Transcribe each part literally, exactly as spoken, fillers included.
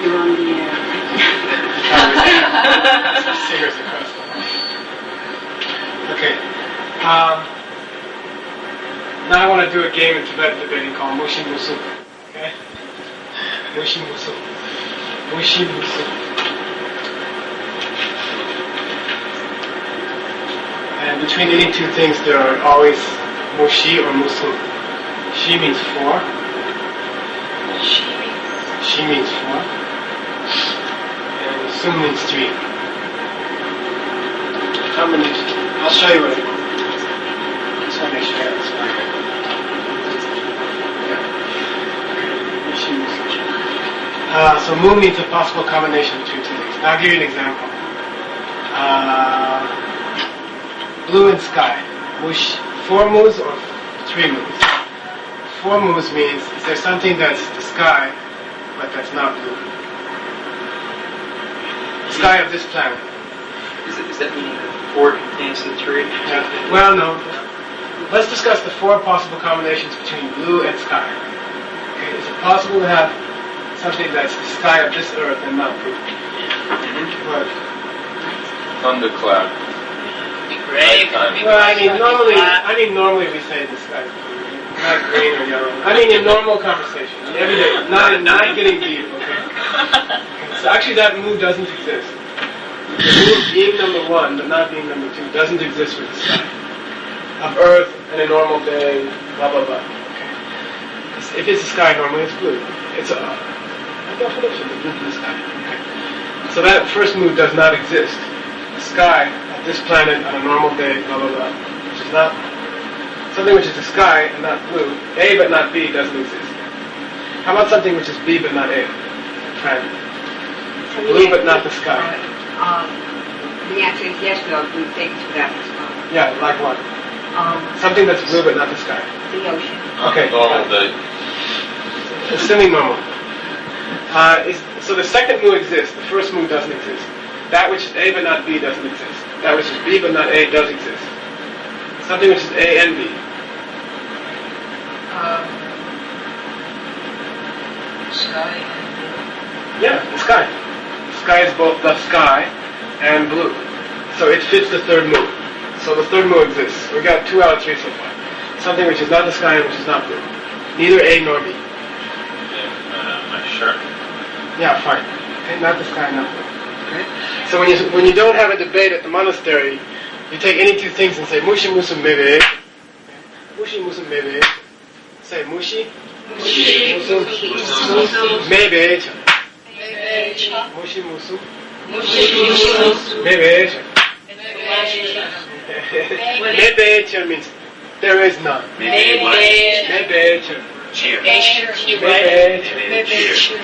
on the air. Singers across. Okay. Um, now I want to do a game in Tibetan debating called Mushi Musu. Okay? Mushi Musu. Mushi Musu. And between any two things, there are always Mushi or Musu. Shi means four. Shi means four. And Musu means three. Combination. I'll show you what it is. Just want to make sure I have this right. Yeah. Uh, so mu means a possible combination between two things. Now I'll give you an example. Uh, blue and sky. Mush, four moos or three moos? Four moos means is there something that's the sky, but that's not blue? The sky of this planet. Is, it, is that meaning that four contains the three? Yeah. Well, no. Let's discuss the four possible combinations between blue and sky. Okay. Is it possible to have something that's the sky of this earth and not blue? Mm-hmm. What? Thundercloud. Gray. Well, I mean, normally, I mean, normally we say the sky is blue, not green or yellow. I mean, in normal conversation, in everyday, not in, not getting deep. Okay. So actually, that mood doesn't exist. The mood being number one, but not being number two, doesn't exist for the sky of Earth and a normal day. Blah blah blah. Okay. If it's the sky, normally it's blue. It's a, a definition of blue in the sky. Okay. So that first mood does not exist. The sky of this planet on a normal day, blah blah blah, which is not something which is the sky and not blue. A but not B doesn't exist. How about something which is B but not A? Try it. Blue but not the sky. Um, the answer is yes, though, blue things without the sky. Yeah, like what? Um, Something that's blue but not the sky. the ocean. Okay. Normal day. Assuming normal. Uh, is, so the second mu exists. The first mu doesn't exist. That which is A but not B doesn't exist. That which is B but not A does exist. Something which is A and B. Um, sky and Yeah, the sky. The sky is both the sky and blue. So it fits the third mu. So the third mu exists. We got two out of three so far. Something which is not the sky and which is not blue. Neither A nor B. Yeah, uh, my shirt. Yeah, fine. Okay, not the sky, not blue. Okay? So when you when you don't have a debate at the monastery, you take any two things and say mushi musu mebe. Mushi musu mebe. Say mushi. Mushi Musu. musu Mebe. mushi Mushi musu. musu Mebe. Mebe. Mebe means there is none. Mebe. Mebe. Cheer. Mebe. Mebe.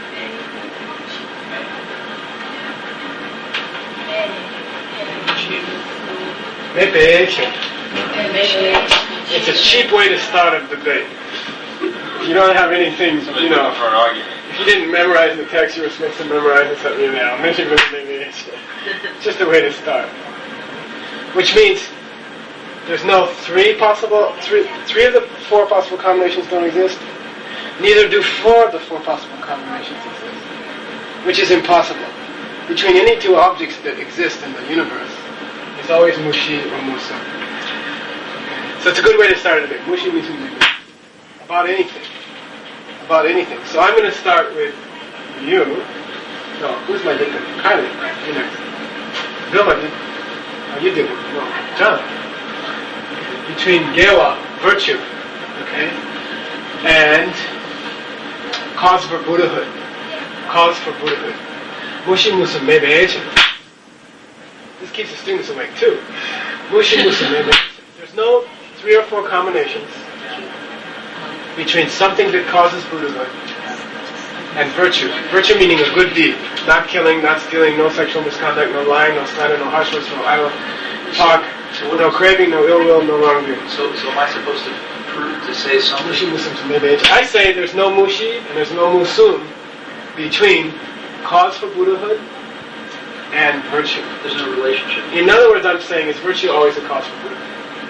Mebe. It's a cheap way to start a debate. If you don't have anything, you know, For an argument. if you didn't memorize the text, you were supposed to memorize it something now. It's just a way to start. Which means there's no three possible, three, three of the four possible combinations don't exist. Neither do four of the four possible combinations exist. Which is impossible. Between any two objects that exist in the universe, there's always mushi or musu. So it's a good way to start a debate. Mushi, musu, musu. About anything. About anything. So I'm going to start with you. No, who's my victim? Kylie. You next. Bill, I did. Oh, you did it. No, John. Between Gewa, virtue, okay, and cause for Buddhahood. Cause for Buddhahood. Mushi musu mebe echen. This keeps the students awake too. Mushi musu mebe echen. There's no three or four combinations between something that causes Buddhahood and virtue. Virtue meaning a good deed. Not killing, not stealing, no sexual misconduct, no lying, no slander, no harshness, no idle talk, no craving, no ill will, no wrongdoing. So, so am I supposed to prove to say something? Mushi musu mebe echen. I say there's no mushi and there's no musun between cause for Buddhahood and virtue. There's no relationship. In other words, I'm saying is virtue always a cause for Buddhahood?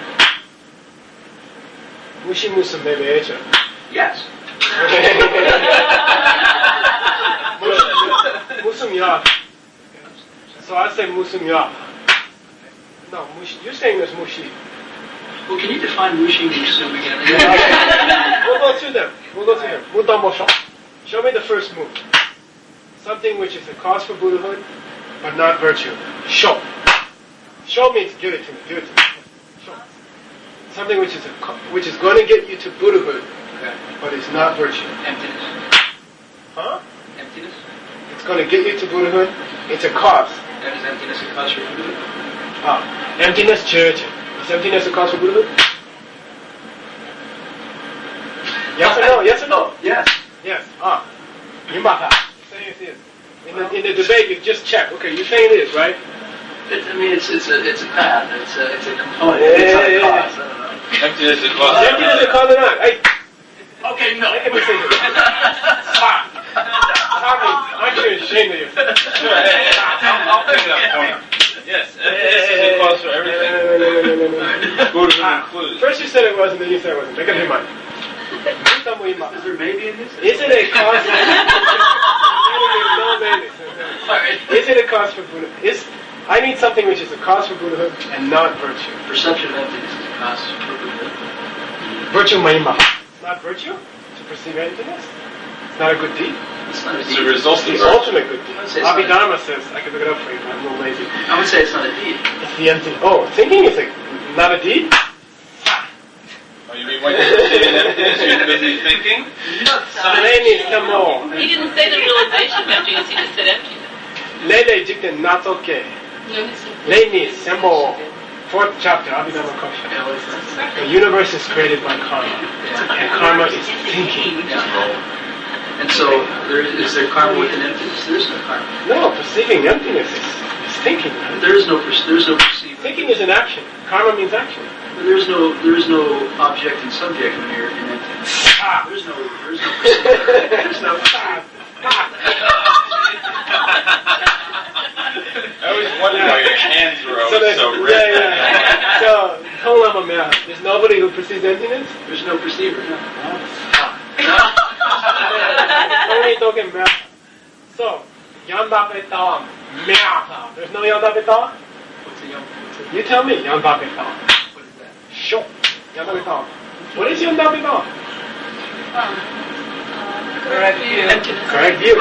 Mushi musu mebe echen. Yes. yap. So I say musum yap. No, mushi, you're saying there's mushi. Well, can you define Wuxi and Musum again? We'll go through them. We'll go through them. Mudamosho. Show me the first move. Something which is a cause for Buddhahood, but not virtue. Show. Show means give it to me. Give it to me. Show. Something which is a, co- which is going to get you to Buddhahood, Okay. but is not virtue. Emptiness. Huh? Emptiness? It's going to get you to Buddhahood. It's a cause. That is emptiness a cause for Buddhahood? Ah, emptiness, church. Is emptiness a cause for Buddhahood? Yes or no? Yes or no? Yes. Yes. Ah. Yumata. Saying it is. In the, in the debate, you just check. Okay, you're saying it is, right? It, I mean, it's it's a it's a path. It's a it's a component. Yeah, it's not a yeah, cause. yeah. I don't know. Emptiness is Is cause. emptiness a cause or not? Hey, Okay, no. make a decision. Stop. Stop me. Aren't you ashamed of yourself? Sure, hey, hey, I'll, I'll pick it up for you. Yes, emptiness is a cause for everything. No, no, no, no, no, no, no. Buddhahood Ah, included. First you said it was, and then you said it wasn't. Make up your mind. Is there maybe in this? Is it a cause? No, maybe. Sorry. Is it a cause for Buddha? Is I need something which is a cause for Buddhahood and not virtue. Perception of emptiness is a cause for Buddhahood. Virtue mahima. It's not virtue to perceive emptiness. It's not a good deed. It's not a It's a deed. result of It's the virtue. ultimate good deed. I would say it's not a- Abhidharma says, I can look it up for you, but I'm a little lazy. I would say it's not a deed. It's the empty. Oh, thinking is a, not a deed? Oh, you mean when you're perceiving emptiness, you're busy thinking? Leni tamo. He didn't say the realization of emptiness, he just said emptiness. Lele jikten natsoke. No, he said Leni sembo. Fourth chapter, Abhidharma Kosha. The universe is created by karma. And karma is thinking. And so, there is, is there karma within emptiness? There is no karma. No, perceiving emptiness is, is thinking. Right? There is no per- there is no perceiving. Thinking is an action. Karma means action. There is no there is no object and subject when you're in emptiness. Ah. There's no there's no perceiving. There's no Ah. I always wondered why your hands were So, always there's, so red. yeah, yeah. So, Tolamamya, there's nobody who perceives emptiness? there's no perceiver. No. Only talking about. So, Yandapeta, Myata. There's no Yandapeta? What's a young? You tell me, Yandapeta. What is that? Sure. Yandapeta. What is Yandapeta? correct view. Emptiness. Correct view.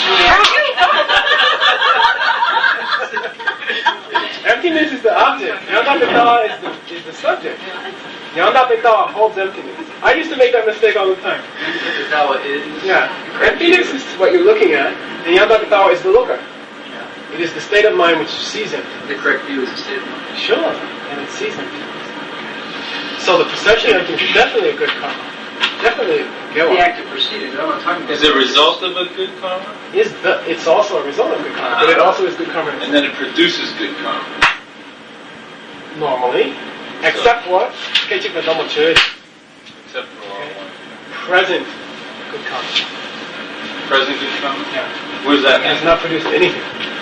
Emptiness is the object. Yandapeta is the, is the subject. Yandapeta holds emptiness. I used to make that mistake all the time. The Tawa is. Yeah. Emptiness is what you're looking at, and Yandapeta is the looker. Yeah. It is the state of mind which sees emptiness. The correct view is the state of mind. Sure, and it sees emptiness. So the perception of emptiness is definitely a good karma. Definitely a The gewa. act of perceiving. I'm not talking about. Is it a result of a good karma? Is the, it's also a result of good karma, but it also is good karma. And then it produces good karma. Normally. Except what? Keichika domo church. Except for all one. Present good karma. Present good karma? Yeah. What does that It has mean? not produced anything.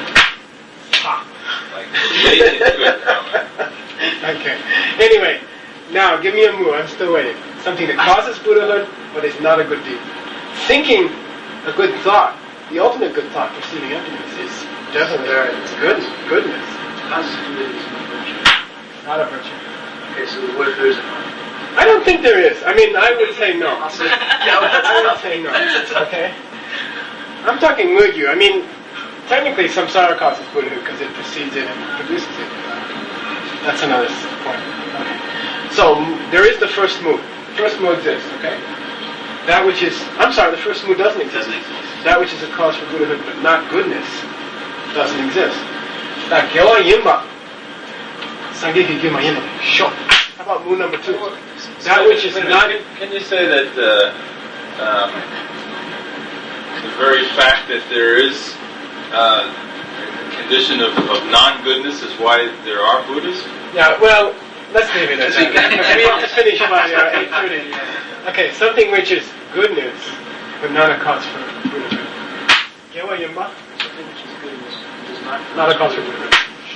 Ha. Like latent good karma. Okay. Anyway, now give me a mu. I'm still waiting. Something that causes Buddhahood, but is not a good deed. Thinking a good thought, the ultimate good thought, perceiving emptiness, is definitely it's good, goodness, Causes good is no virtue. not a virtue. Okay, so what if there's a karma? I don't think there is. I mean, I would say no. I'll say. I would say no. Okay? I'm talking mudyu. I mean, technically samsara causes Buddhahood because it precedes it and produces it. That's another point. Okay. So, there is the first mood. First mood exists, okay? That which is, I'm sorry, the first mood doesn't exist. Doesn't exist. That which is a cause for Buddhahood but not goodness doesn't exist. That gyewa yimba. Sangeki gyuma yimba. Sure. How about mood number two? That which is not... Can, can you say that uh, um, the very fact that there is uh, a condition of, of non-goodness is why there are Buddhas? Yeah, well, let's leave it at that. We have to finish by uh, eight thirty. Okay, something which is goodness, but not a cause for Buddhahood. Gyewa yimba? Something which is good is, is not. Not a cause for Buddhahood.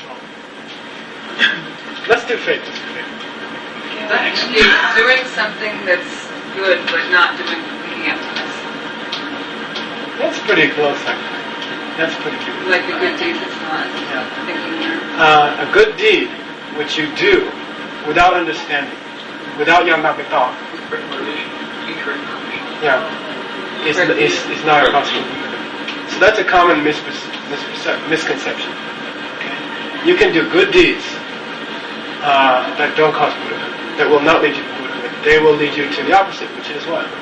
Let's do faith. Let's do faith. Thanks. Doing something that's good, but not doing thinking emptiness. That's pretty close, actually. That's pretty good. Like a good deed that's not Yeah. thinking you're... Uh, a good deed, which you do without understanding, without yamabita, Incorrect motivation. Incorrect motivation. yeah, is, is, is not a possible Buddha. So that's a common misperce- misperce- misconception. Okay? You can do good deeds uh, that don't cause Buddhahood, that will not lead you to Buddhahood. They will lead you to the opposite, which is what?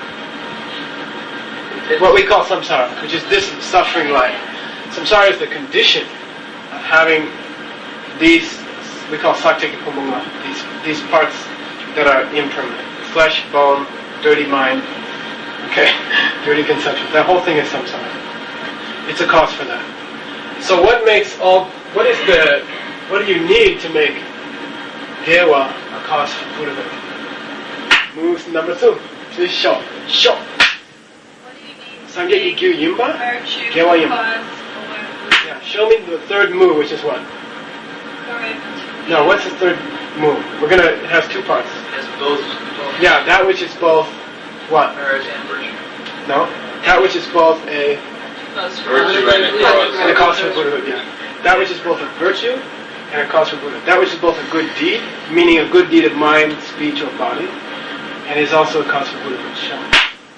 What we call samsara, which is this suffering life. Samsara is the condition of having these, we call saktiki pumunga, these, these parts that are impermanent. Flesh, bone, dirty mind, okay, dirty conception. That whole thing is samsara. It's a cause for that. So what makes all, what is the, what do you need to make Dewa a cause for Buddhahood? Moves number two. This is show. Show. What do you need? Sangye Ikyu Yimba? Virtue, Gewa Yimba. cause, or Yeah, show me the third move, which is what? correct. No, what's the third move? We're gonna, it has two parts. Has both, both Yeah, that which is both, what? merit and virtue. No? That which is both a, Cause for Virtue and a cause. and a cause for Buddhahood, yeah. That which is both a virtue and a cause for Buddhahood. That which is both a good deed, meaning a good deed of mind, speech, or body, and is also a cause for Buddhahood. Show. Um,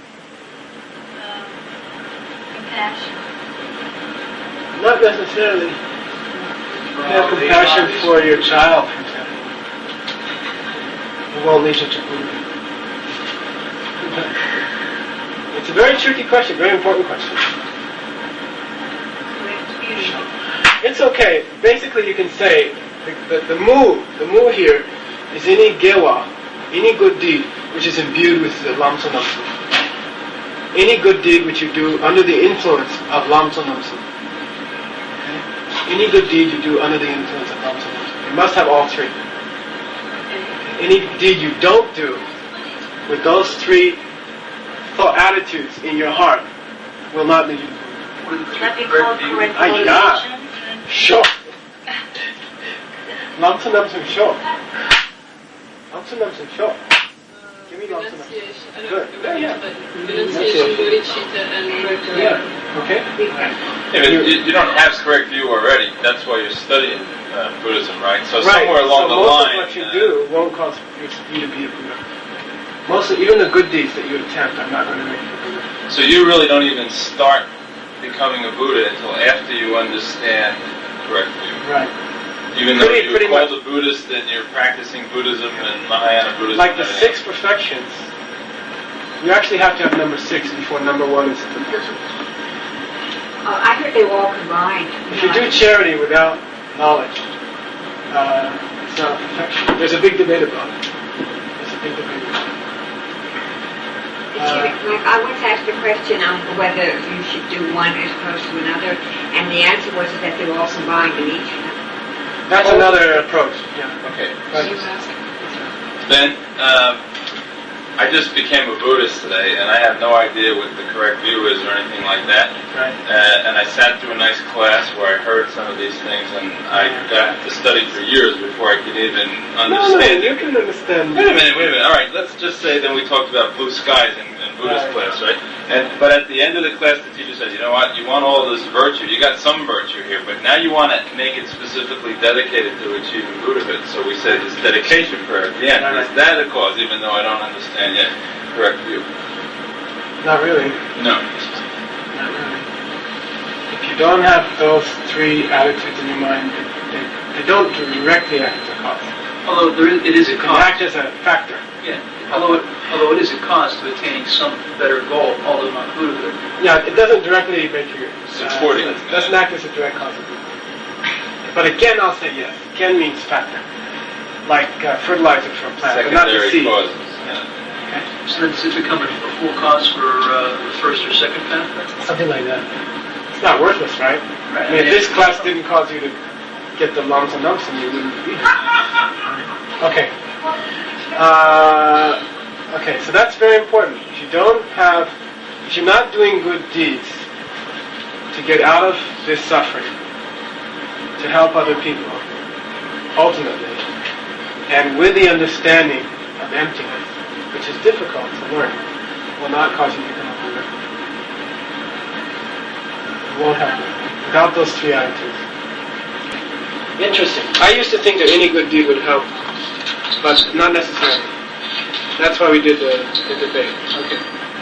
compassion. Not necessarily. Have compassion for your child, for example. It won't lead you to Buddhahood. It's a very tricky question, very important question. It's okay. Basically, you can say the, the, the mu, the mu here is any gewa, any good deed which is imbued with the lamso namsu. Any good deed which you do under the influence of lamso namsu. Okay? Any good deed you do under the influence of lamso namsu. You must have all three. Any deed you don't do with those three thought attitudes in your heart will not lead you to Buddha. What are the Would three that be correct called views? correct Ah, yeah. motivation? Sure. Lamso namsu sure. Lamso namsu sure. Give me lamso namsu. Renunciation. I don't Good. know, Yeah, yeah. but renunciation, bodhicitta, and virtue. Yeah. Okay. Yeah, but you, you don't have correct view already. That's why you're studying uh, Buddhism, right? So Right. somewhere along so the most line, of what you uh, do won't cause you to be a Buddha. Most of, even the good deeds that you attempt, I'm not going to make you a Buddha. so you really don't even start becoming a Buddha until after you understand correct view. Right. Even Pretty- though pretty you're called much. a Buddhist and you're practicing Buddhism and Mahayana Buddhism. Like the and six perfections, you actually have to have number six before number one is perfection. Oh, I heard they were all combined. If you do charity without knowledge, uh, it's not perfection. There's a big debate about it. There's a big debate about it. Did you, like, I once asked a question on whether you should do one as opposed to another, and the answer was that they were all combined in each. That's another approach. Yeah. Okay. Right. Then, um, I just became a Buddhist today, and I have no idea what the correct view is or anything like that. Right. Uh, and I sat through a nice class where I heard some of these things, and I got to study for years before I could even No, no, understand. you can understand. Wait a minute, wait a minute. All right, let's just say then we talked about blue skies in, in Buddhist Right. class, right? And but at the end of the class, the teacher said, you know what? You want all this virtue. You got some virtue here, but now you want to make it specifically dedicated to achieving Buddhahood. So we said this dedication prayer at the end. Right. Is that a cause? Even though I don't understand yet. Correct view. Not really. No. Not really. If you don't have those three attitudes in your mind, they, they, they don't directly act as a cause. Although there is, it is a They can cost. act as a factor. Yeah. Although it, although it is a cost to attaining some better goal, although not Buddhahood. Yeah, it doesn't directly make you. Supporting. It doesn't act as a direct cause of it. But again, I'll say yes. Again means factor, like uh, fertilizer for a plant, but not the Secondary seed. causes. Yeah. So then does it become a, a full cost for uh, the first or second path? Something like that. It's not worthless, right? Right. I mean, if this class didn't cause you to get the lumps and lumps, then you wouldn't be here. Okay. Uh, okay, so that's very important. If you don't have, if you're not doing good deeds to get out of this suffering, to help other people, ultimately, and with the understanding of emptiness, which is difficult to learn, will not cause you to become a Buddha. It won't happen. Without those three attitudes. Interesting. I used to think that any good deed would help, but not necessarily. That's why we did the, the debate. Okay.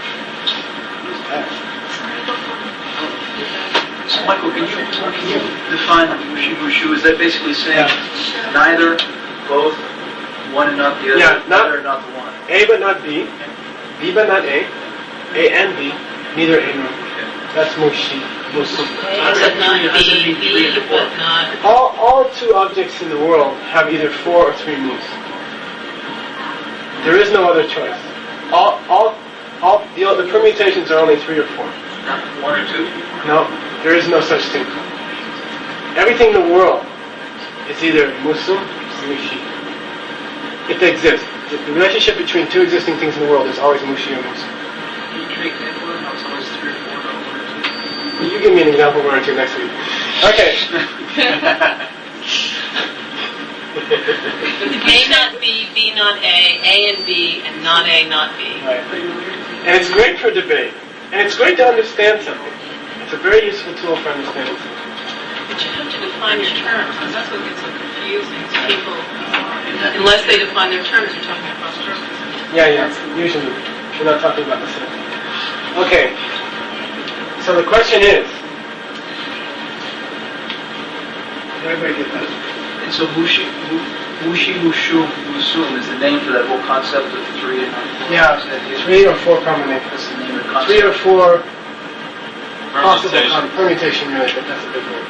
So Michael, can you, can you define Mushu Mushu? Is that basically saying Yeah. neither, both, one and not the other, Yeah, not- neither and not the one? A but not B, B but not A, A and B, neither A nor B. That's Mushi. Musu. How's that Not three- how's that B, mean three B, and four? but not. All, all two objects in the world have either four or three moves. There is no other choice. All, all, all, the, the permutations are only three or four. Not one or two? No, there is no such thing. Everything in the world is either Musu or Mushi. If they exist. The, the relationship between two existing things in the world is always Mushi or Musu. Can you give me an example of how it's always three or four, not one or two? You give me an example of one or two next week. Okay. A not B, B not A, A and B, and not A not B. Right. And it's great for debate. And it's great to understand something. It's a very useful tool for understanding something. But you have to define your terms, because that's what gets so confusing to people. Unless they define their terms, you're talking across terms. Yeah, yeah. Usually. We're not talking about the same thing. Okay. So the question is, did everybody get that? And so Mushi, Mu- Mushi Mushu Musum is the name for that whole concept of three and not four? Yeah, Is that the- three or four combinations. That's the name of the concept? Three or four possible Permutation. com- permutation, really, but that's a big word.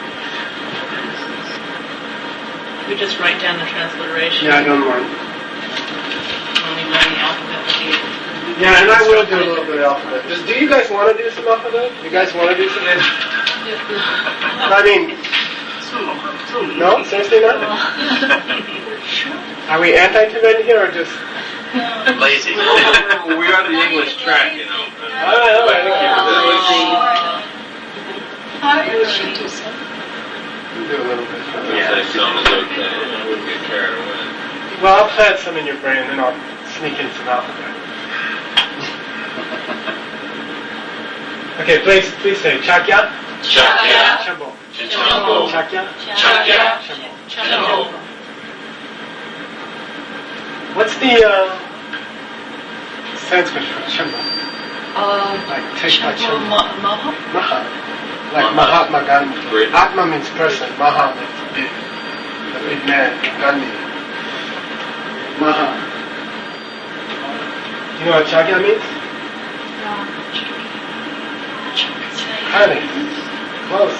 We just write down the transliteration. Yeah, I don't mind. When we learn the alphabet, we'll be able to- Yeah, and I will do a little bit of alphabet. Does, do you guys want to do some alphabet? You guys want to do some? I mean, no? Seriously not? Are we anti-Tibetan here or just... Lazy. We are the English track, you know. All right, all right, okay. Do a little bit. Yeah, say some is okay. I wouldn't get carried away. Well, I'll plant some in your brain and I'll sneak in some alphabet. Okay, please, please say Chakya, Chakya. Chambo. Chichambo. Chakya, Chakya. Chambo. Chambo. What's the uh, Sanskrit for Chambo? Uh, Like take my Chambo Chambo. Ma- Maha? Maha. Like Mahatma Gandhi. Great. Atma means person. Maha means big. The big man. Gandhi. Maha. You know what Chakya means? Honey. Close.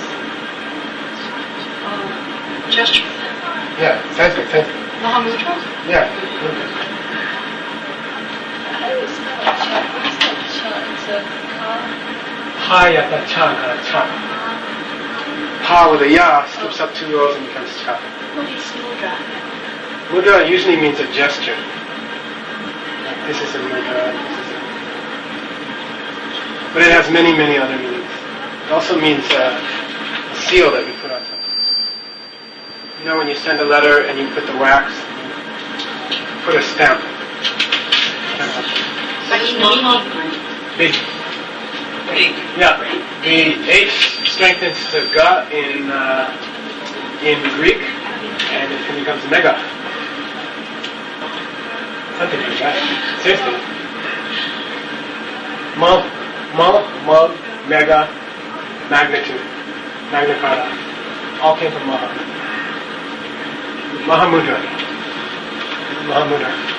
Gesture. Yeah, Sanskrit, Sanskrit. Mahamudra? Yeah. Ha yata cha kana cha. Pa with a ya skips up two rows and becomes cha. What is mudra? Mudra usually means a gesture. Like this is a mudra, this is a... But it has many, many other meanings. It also means uh, a seal that you put on something. You know when you send a letter and you put the wax, you put a stamp. Maha. Big. Big. Yeah. The H strengthens to ga in uh, in Greek, and it becomes mega. Something like that. Seriously. Ma, ma, ma, mega, magnitude, magna carta. All came from Maha. Mahamudra. Mahamudra.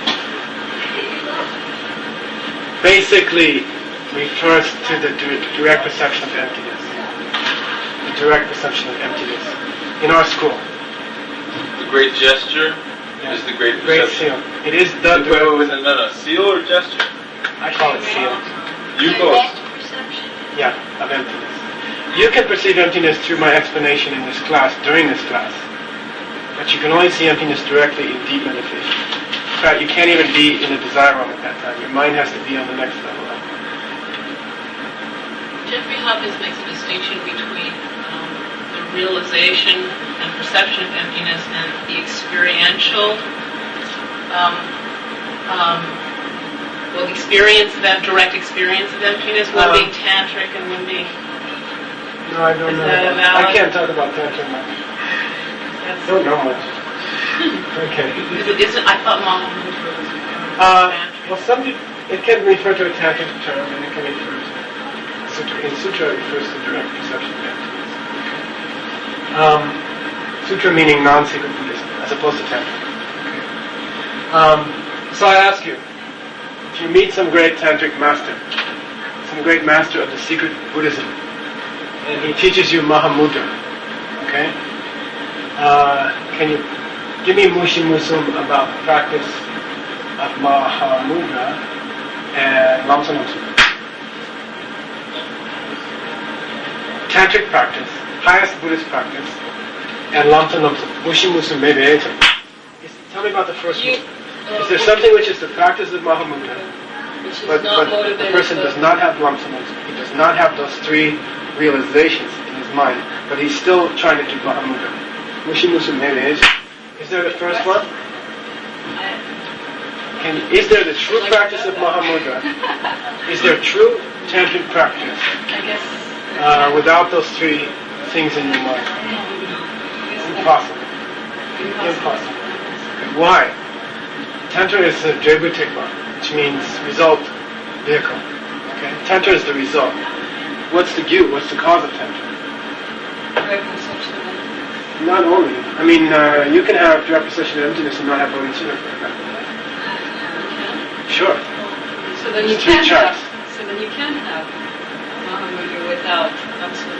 Basically refers to the di- direct perception of emptiness. The direct perception of emptiness. In our school. The great gesture Yeah. is the great Great perception. seal. It is the Wait, wait, direct, wait, no, no, no. Seal or gesture? I call it seal. You go. Yeah, of emptiness. You can perceive emptiness through my explanation in this class, during this class. But you can only see emptiness directly in deep meditation. In fact, you can't even be in a desire realm at that time. Your mind has to be on the next level up. Jeffrey Hopkins makes a distinction between um, the realization and perception of emptiness and the experiential, um, um, well, the experience of that direct experience of emptiness, one Uh-huh. being tantric and one being No, I don't Is know. that a I valid- can't talk about Tantra much. That's- Don't know much. Okay. Is it, isn't, I thought Mahamudra was Uh, tantric. well, some peop- it can refer to a tantric term, and it can refer to sutra. In sutra, it refers to direct perception of entities. Um, sutra meaning non-secret Buddhism, as opposed to tantra. Okay. Um, so I ask you, if you meet some great tantric master, some great master of the secret Buddhism, and he teaches you Mahamudra, okay? Uh, can you give me mushi musum about the practice of Mahamudra and Lamsa Namsum? Tantric practice, highest Buddhist practice, and Lamsa Namsum. Mushi musum maybe anything. Tell me about the first You- one. Is there something which is the practice of Mahamudra, Which is but, not but the motivated person by- does not have Lamsa Namsum? He does not have those three realizations in his mind, but he's still trying to do Mahamudra. Mushi musum maybe anything. Is there the first one? Can, is there the true practice of Mahamudra? Is there true tantric practice I guess. uh, without those three things in your mind? Impossible. Impossible. Why? Tantra is a Drebutikva, which means result vehicle. Okay? Tantra is the result. What's the gyu? What's the cause of Tantra? Direct perception of it. Not only. I mean, uh, you can have direct perception of emptiness and not have bodhicitta. Sure. So then you Three can tracks. have. So then you can have Mahamudra without absolute.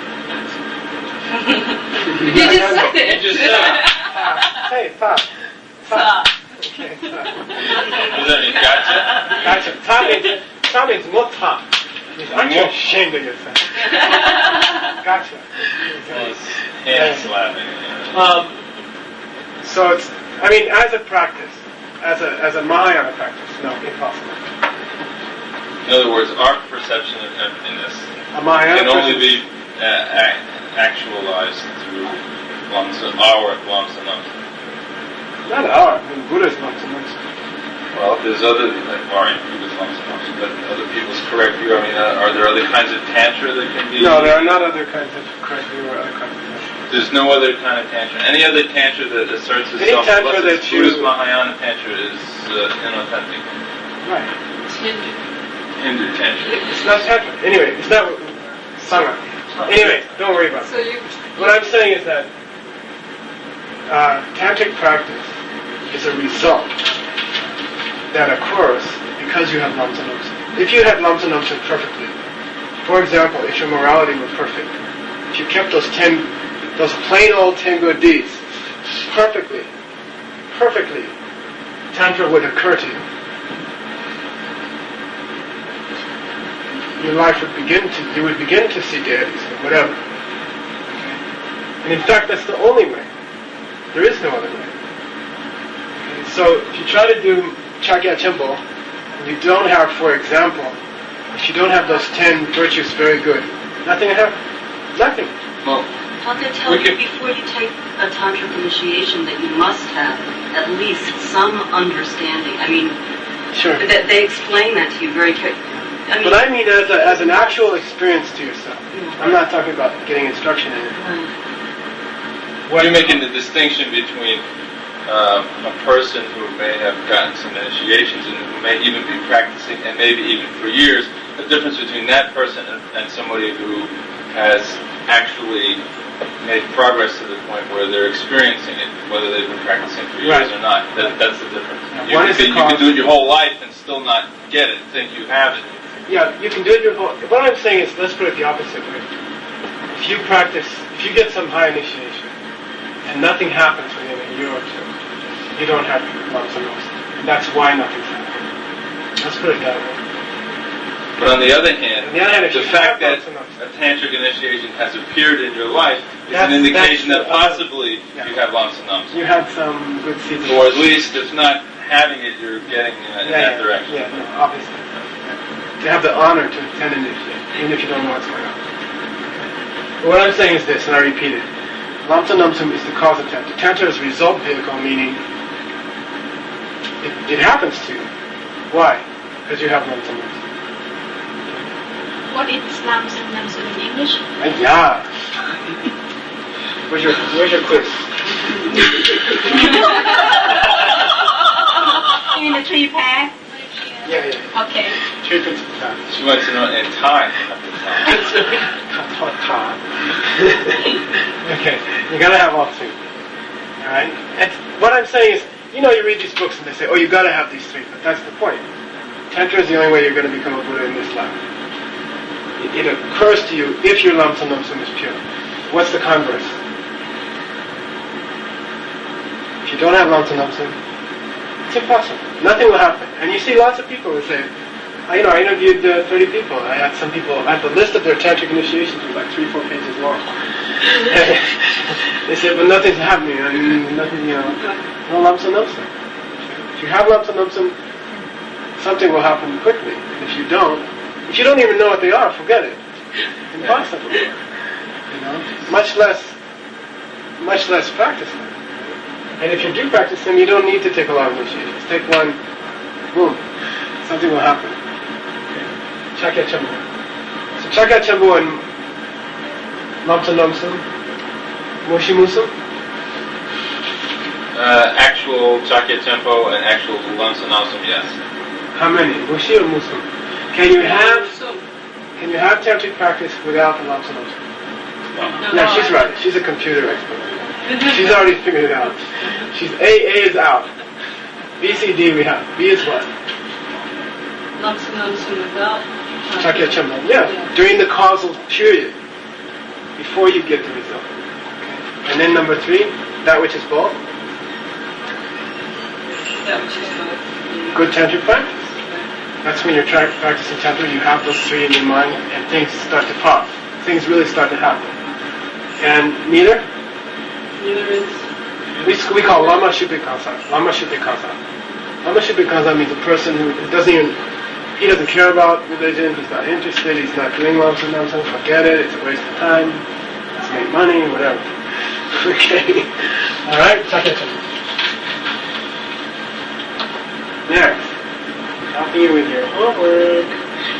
You just said it. You just said it. Hey, fa. Fa. Okay, fa. Does that mean gotcha? Gotcha. Ta means, ta means more ta. Means, aren't you More. ashamed of yourself? Gotcha. Well, it's hand slapping. Yeah. Um, so it's, I mean, as a practice, as a as a Mahayana practice, no, impossible. In other words, our perception of emptiness A Mahayana can only practice- be uh, ac- actualized through Lamsa, our Lamsa Namsa. Not our, I mean, Buddha's not so much. Well, there's other, like Mari, Buddha's Lamsa Namsa, but other people's correct view. I mean, uh, are there other kinds of tantra that can be? No, there are not other kinds of correct view or other kinds of tantra. There's no other kind of tantra. Any other tantra that asserts Any itself, tantra unless it's that you- Buddhist Mahayana tantra, is uh, inauthentic. Right. Tinder. Hindu tantra. It's not tantra. Anyway, it's not sangha. Anyway, don't worry about it. So you. What I'm saying is that uh, tantric practice is a result that occurs because you have lamsa namsa. If you had lamsa namsa perfectly, for example, if your morality were perfect, if you kept those ten, those plain old ten good deeds perfectly, perfectly, tantra would occur to you. Your life would begin to, you would begin to see deities or whatever. Okay? And in fact, that's the only way. There is no other way. Okay? So if you try to do Chakya Chimbo, and you don't have, for example, if you don't have those ten virtues very good, nothing will happen. Nothing. Well, Don't they tell We you can- before you take a tantric initiation that you must have at least some understanding? I mean, Sure. that they explain that to you very carefully. I mean, But I mean as, a, as an actual experience to yourself. I'm not talking about getting instruction in it. Right. What are you making the distinction between um, a person who may have gotten some initiations and who may even be practicing, and maybe even for years, the difference between that person and, and somebody who has actually made progress to the point where they're experiencing it, whether they've been practicing for years Right. or not. That, that's the difference. Yeah, You, one can is be, the you can cause- do it your whole life and still not get it, think you have it. Yeah, you can do it your whole... What I'm saying is, let's put it the opposite way. If you practice, if you get some high initiation, and nothing happens within a year or two, you don't have lamsa namsa. And that's why nothing's happening. Let's put it that way. But on the other hand, On the other hand, if the you fact that have lamsa namsa, a tantric initiation has appeared in your life is That's- an indication that's that the- possibly yeah. you have lamsa namsa. you had some good seeds. Or at least, if not having it, you're getting uh, in yeah, that yeah, direction. Yeah, no, obviously. To have the honor to attend an initiation, even if you don't know what's going on. But what I'm saying is this, and I repeat it. Lamsa namsum is the cause of tantra. Tantra is result vehicle, meaning it, it happens to you. Why? Because you have lamsa namsum. What is slums and numbs in English? Uh, yeah. Where's your Where's your quiz? You mean the three pair? Yeah, yeah. Okay. Three principal factors. She wants to know in time. Okay, you gotta have all three. All right. And what I'm saying is, you know, you read these books and they say, "Oh, you gotta have these three," but that's the point. Tantra is the only way you're going to become a Buddha in this life. It, it occurs to you if your lamsa namsam is pure. What's the converse? If you don't have lamsa namsam, it's impossible. Nothing will happen. And you see lots of people who say, I, you know, I interviewed uh, thirty people. I had some people, I had the list of their tantric initiations was like three, four pages long. They said, but nothing's happening. I mean, nothing, you know, no lamsa namsam. If you have lamsa namsam, something will happen quickly. And if you don't, if you don't even know what they are, forget it. Impossible. You know, much less, much less practice them. And if you do practice them, you don't need to take a lot of initiations. Take one, boom, something will happen. Chakya Chambu. So Chakya Chambu and Lamsa Namsam, Moshi Musam. Uh, actual Chakya Tempo and actual Lamsa Namsam, yes. How many? Moshi or Musam? Can you have Can you have tantric practice without the Lamsa Namsam? No. Yeah, she's right. She's a computer expert. She's already figured it out. She's A, A is out. B, C, D we have. B is what? Lamsa namsam without Chakya Chambu. Yeah, during the causal period, before you get the result. Okay. And then number three, that which is both. That which is both. Good tantric practice. That's when you're tra- practicing tantra, you have those three in your mind, and things start to pop. Things really start to happen. And neither? Neither is. We, we call Lama Shupikasa. Lama Shupikasa. Lama Shupikasa means a person who doesn't even, he doesn't care about religion, he's not interested, he's not doing Lamsa Namsam, forget it, it's a waste of time, let's make money, whatever. Okay. Alright, Chakya Chambu. Next. Helping you with your homework.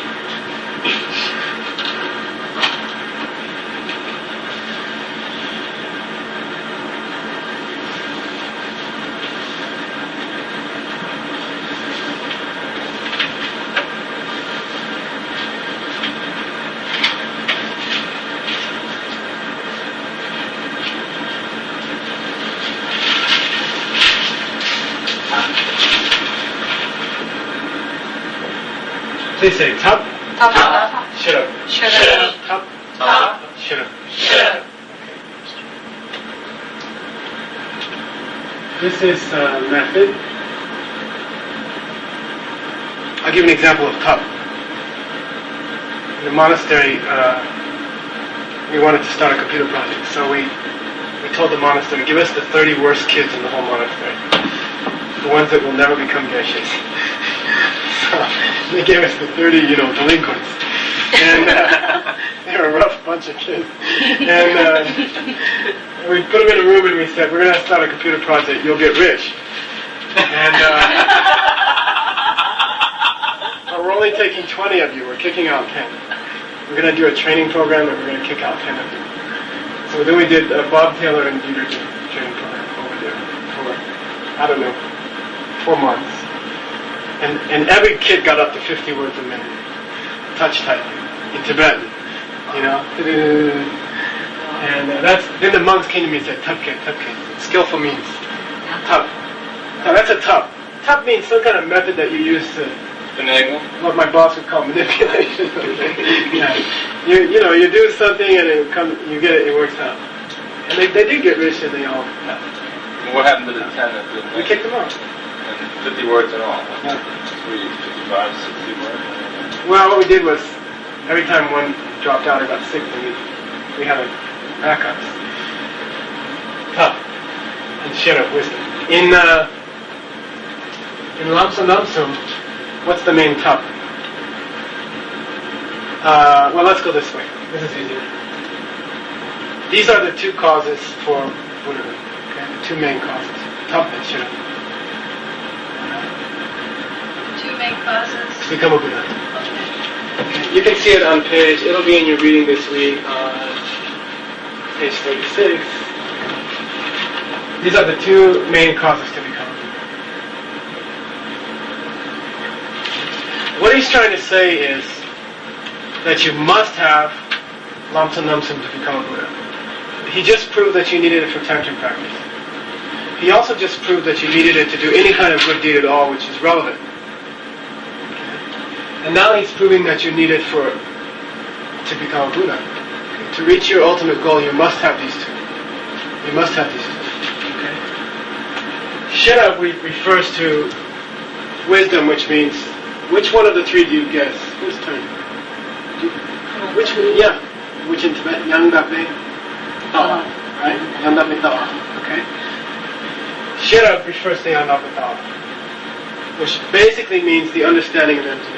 Please say top. Top. Shut up. Shut up. Top. Top. Shut up. Shut up. This is a method. I'll give an example of top. In the monastery, uh, we wanted to start a computer project, so we we told the monastery, give us the thirty worst kids in the whole monastery, the ones that will never become geshes. So they gave us the thirty, you know, delinquents. And uh, they were a rough bunch of kids. And uh, we put them in a room and we said, we're going to start a computer project, you'll get rich. And uh, but we're only taking twenty of you, we're kicking out ten. We're going to do a training program and we're going to kick out ten of you. So then we did uh, Bob Taylor and Dieter training program over there for, I don't know, four months. And, and every kid got up to fifty words a minute, touch typing, in Tibetan, you know. And uh, that's, then the monks came to me and said, Tupke, Tupke, skillful means, tup. Now that's a tup. Tup means some kind of method that you use to, Finagle? what my boss would call manipulation. Yeah. You, you know, you do something and it comes, you get it, it works out. And they, they did get rich and they all left. What happened to the ten that didn't We make kicked them out. And fifty words in all? Yeah. Three, fifty-five, sixty words? Well, what we did was, every time one dropped out or got sick, then we, we had a backups. Tup. And share of wisdom. In, uh, in Lamsa Namsam, what's the main tup? Uh, well, let's go this way. This is easier. These are the two causes for Buddhahood. Okay? The two main causes. Tup and shira. Two main causes. To become a Buddha. Okay. Okay. You can see it on page, it'll be in your reading this week on page thirty-six. These are the two main causes to become Buddha. What he's trying to say is that you must have Lamsa Namsam to become a Buddha. He just proved that you needed it for Tantric practice. He also just proved that you needed it to do any kind of good deed at all, which is relevant. And now he's proving that you need it for to become a Buddha. To reach your ultimate goal, you must have these two. You must have these two. Okay? Shara refers to wisdom, which means, which one of the three do you guess? Whose turn? Do you, which one? Yeah. Which in Tibet? Yang Dape Tawa. Right? Yang Dape Tawa. Okay? Shara refers to Yang Dape Tawa, which basically means the understanding of emptiness.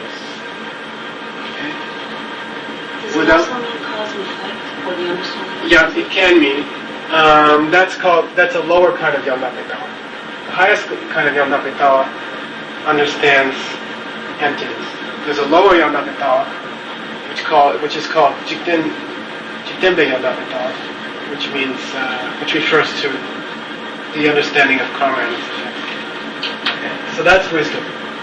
Does it Without, also mean cause and effect, or the understanding? yeah, it can mean. Um, that's called. That's a lower kind of Yamdapetawa. The highest kind of Yamdapetawa understands emptiness. There's a lower Yamdapetawa, which called, which is called Jikten, Jiktenbe Yamdapetawa, which means, uh, which refers to the understanding of karma and its effects. Okay. So that's wisdom.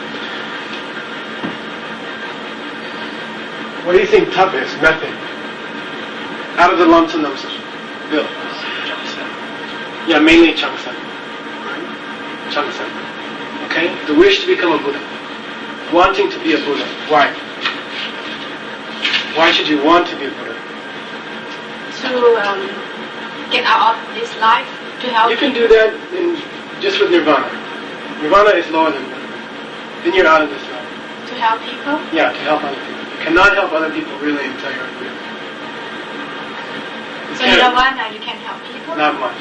What do you think tap is? Method. Out of the Lamsa Namsa. Bill. Yeah, mainly Changsan. Right? Changsan. Okay? The wish to become a Buddha. Wanting to be a Buddha. Why? Why should you want to be a Buddha? To um, get out of this life, to help You can do that in, just with Nirvana. Nirvana is lower than Buddha. Then you're out of this life. to help people. Yeah, to help other people. You cannot help other people really until you're a Buddha. It's So kind of- Nirvana, you can help people. Not much.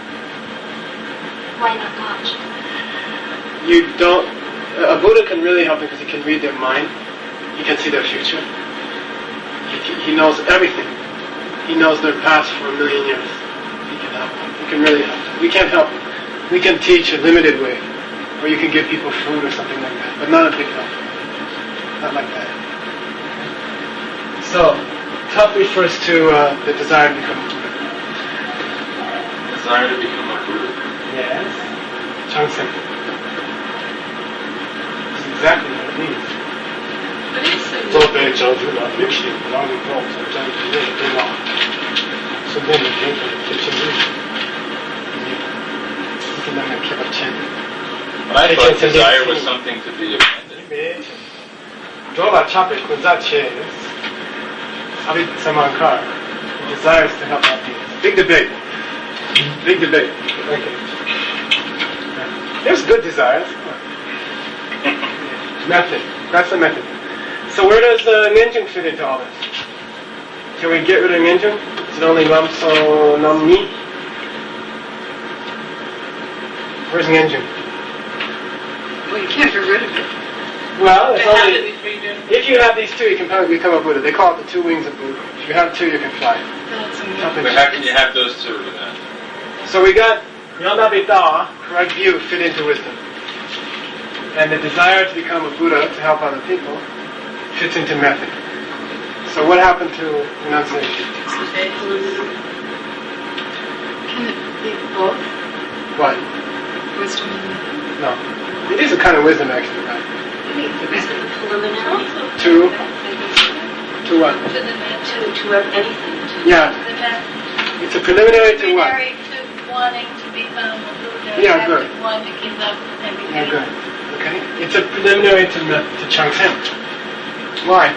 Why not much? You don't. A Buddha can really help them because he can read their mind. He can see their future. He, he knows everything. He knows their past for a million years. He can help them. He can really help them. We can't help them. We can teach a limited way, or you can give people food or something like that, but not a big help. Not like that. So, Tup refers to uh, the desire to become a Buddha. Desire to become a Buddha. Yes. Changsen. This is exactly what it means. But it's a 做被教主的历史，然后告诉这样子的对吧？顺便的结合这些历史，你跟他们 keep a chain。 But I thought desire was something to be abandoned. Dola chape kunzache. Abid Samankar. Desires to help out people. Big debate. Big debate. Okay. There's good desires. Method. That's the method. So where does uh, Ngenjung fit into all this? Can we get rid of Ngenjung? Is it only Lamso Namni? Where's Ngenjung? Well, you can't get rid of it. Well, it's They have to only, be three different. if you have these two, you can probably become a Buddha. They call it the two wings of Buddha. If you have two, you can fly. But how can you have those two then? So we got Yandabita, correct view, fit into wisdom. And the desire to become a Buddha, to help other people, fits into method. So what happened to renunciation? Can it be both? What? Wisdom and method? No. It is a kind of wisdom actually, right? Is it preliminary To, to what? to the method. to, to anything? To Yeah. The method. It's a preliminary to what? Preliminary to wanting to become a Buddha. Yeah, have good. to want to give up everything. Yeah, good. Okay? It's a preliminary to, me- to Changsen. Why?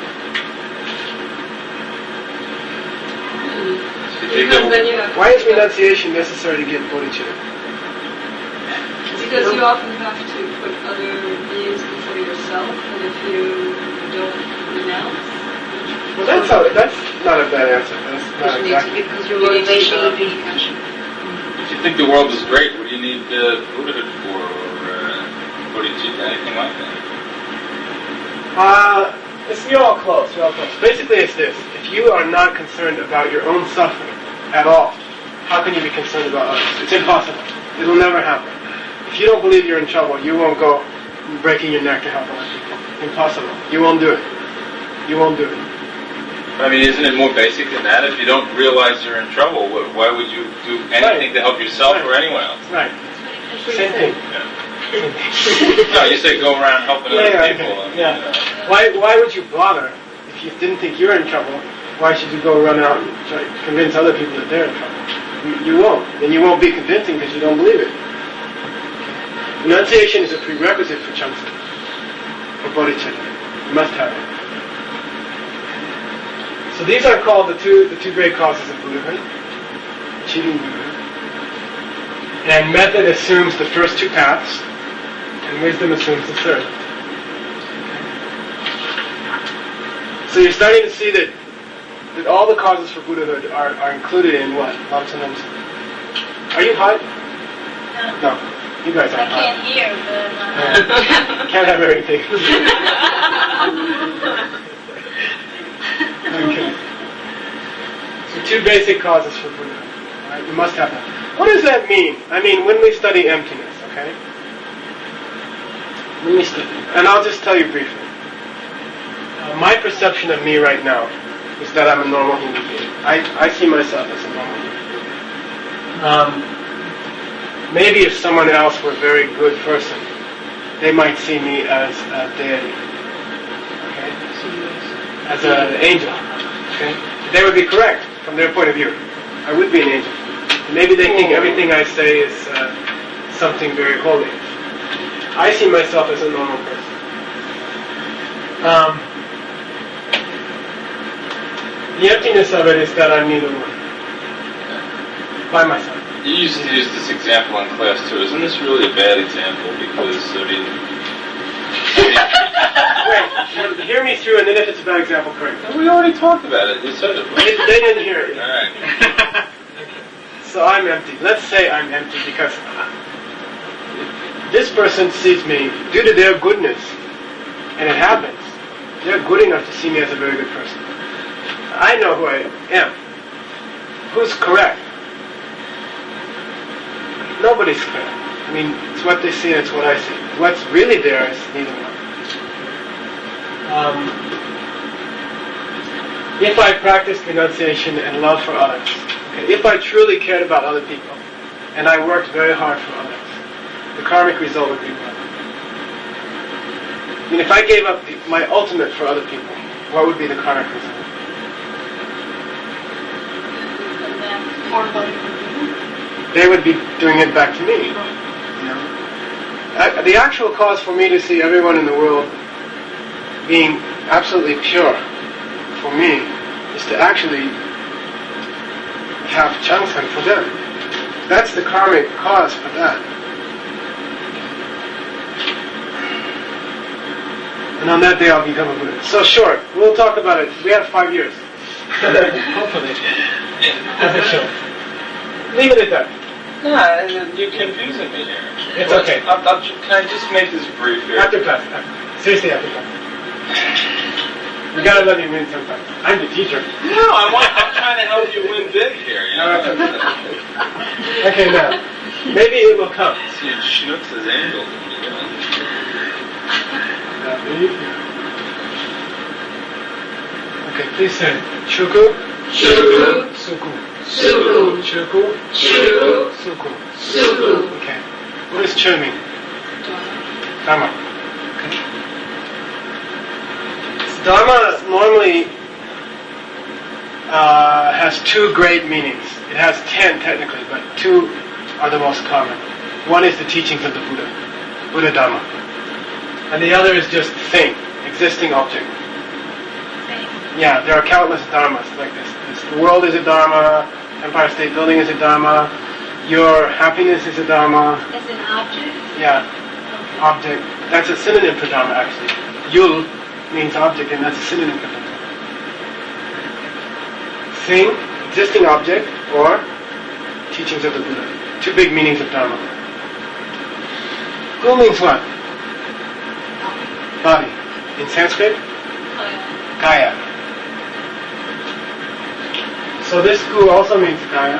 If you go, Why is renunciation necessary to get bodhicitta? Because you often have to put other beings before yourself, and if you don't renounce, Well, that's how, that's not a bad answer. That's not exactly. Because your motivation would be if you think the world is great, what do you need uh, Buddhahood for, or uh, bodhicitta, anything like that? Uh, it's, you're all close, you're all close. Basically it's this. If you are not concerned about your own suffering at all, how can you be concerned about others? It's impossible. It'll never happen. If you don't believe you're in trouble, you won't go breaking your neck to help other people. Impossible. You won't do it. You won't do it. I mean, isn't it more basic than that? If you don't realize you're in trouble, wh- why would you do anything to help yourself or anyone else? Right. Same thing. No, you say go around helping Yeah, other yeah, people. okay. I mean, Yeah. you know. Why, why would you bother if you didn't think you're in trouble? Why should you go run out and try to convince other people that they're in trouble? You, you won't. And you won't be convincing because you don't believe it. Renunciation is a prerequisite for Changsa, for bodhicitta. You must have it. So these are called the two the two great causes of Buddhahood, achieving Buddhahood. And method assumes the first two paths, and wisdom assumes the third. So you're starting to see that that all the causes for Buddhahood are, are included in what? Lamsanamsa. Are you hot? No. You guys I aren't hot. can't hear, but uh, Yeah. Can't have everything. Okay. So two basic causes for Buddhahood. Right? You must have them. What does that mean? I mean, when we study emptiness, okay? When we study, and I'll just tell you briefly. Uh, my perception of me right now is that I'm a normal human being. I, I see myself as a normal human being. Um, maybe if someone else were a very good person, they might see me as a deity. Okay? As an angel. Okay? They would be correct from their point of view. I would be an angel. Maybe they think everything I say is uh, something very holy. I see myself as a normal person. Um, the emptiness of it is that I'm neither one. By myself. You used to use this example in class too. Isn't this really a bad example? Because, I mean... Wait, hear me through, and then if it's a bad example, correct. We already talked about it. You said it. They, they didn't hear it. All right. So I'm empty. Let's say I'm empty because this person sees me due to their goodness, and it happens. They're good enough to see me as a very good person. I know who I am. Who's correct? Nobody's correct. I mean, it's what they see and it's what I see. What's really there is neither one. Um, if I practiced renunciation and love for others, okay, if I truly cared about other people, and I worked very hard for others, the karmic result would be what? I mean, if I gave up the, my ultimate for other people, what would be the karmic result? They would be doing it back to me. You know? Uh, the actual cause for me to see everyone in the world being absolutely pure, for me, is to actually have Changsan for them. That's the karmic cause for that. And on that day I'll become a Buddha. So short. We'll talk about it. We have five years. Hopefully. That's a show. Leave it at that. No, you're confusing me here. It's Well, okay. I'll, I'll, can I just make this brief here? After class. Seriously, after class. We gotta let you win sometimes. I'm the teacher. No, I want, I'm trying to help you win big here. You know? Okay, now. Maybe it will come. See, schnooks as angels. You know? Okay, please say Shuku. Shuku. Suku. Suku. Shuku. Shuku. Suku. Suku. Okay. What does Chu mean? Dharma. Okay. Dharma normally uh, has two great meanings. It has ten technically, but two are the most common. One is the teachings of the Buddha, Buddha Dharma. And the other is just thing, existing object. Yeah, there are countless dharmas like this. this. The world is a dharma, Empire State Building is a dharma, your happiness is a dharma. As an object? Yeah, object. That's a synonym for dharma actually. Yul means object, and that's a synonym for dharma. Thing, existing object, or teachings of the Buddha. Two big meanings of dharma. Gu means what? Body. In Sanskrit? Kaya. So this gu also means kaya.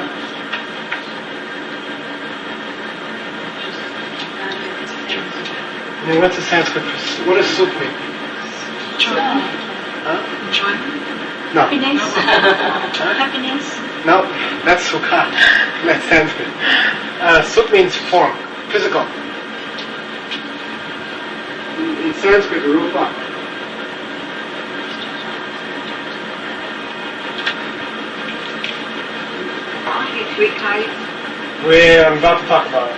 And then what's the Sanskrit for, what does suk mean? Joy. Huh? Joy. No. Happiness? Happiness? No, that's Sukha. That's Sanskrit. Uh, Suk means form, physical. In, in Sanskrit, Rupa. Okay, three kayas. We're about to talk about it.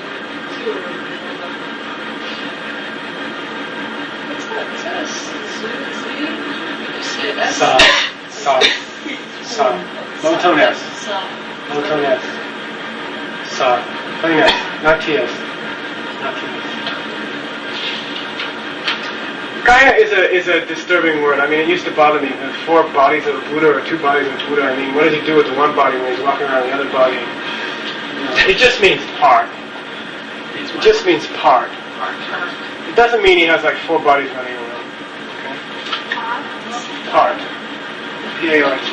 What's that? Is that a Z? Did you say S? Sa. Sa. Sa. Low tone S. Sa. Low tone S. Sa. Plain S. Not T S. Not T S. Kaya is a is a disturbing word. I mean, it used to bother me. The four bodies of the Buddha or two bodies of the Buddha. I mean, what does he do with the one body when he's walking around the other body? You know, it just means part. It just means part. It doesn't mean he has like four bodies running around. Okay? Part. P A R T.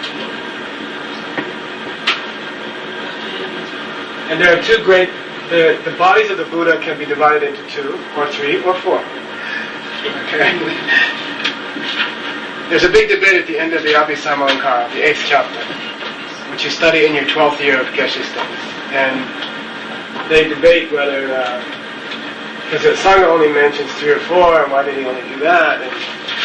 And there are two great. The the bodies of the Buddha can be divided into two, or three, or four. Okay. There's a big debate at the end of the Abhisamalankara, the eighth chapter, which you study in your twelfth year of Geshe studies. And they debate whether, because the Sangha only mentions three or four, and why did he only do that? And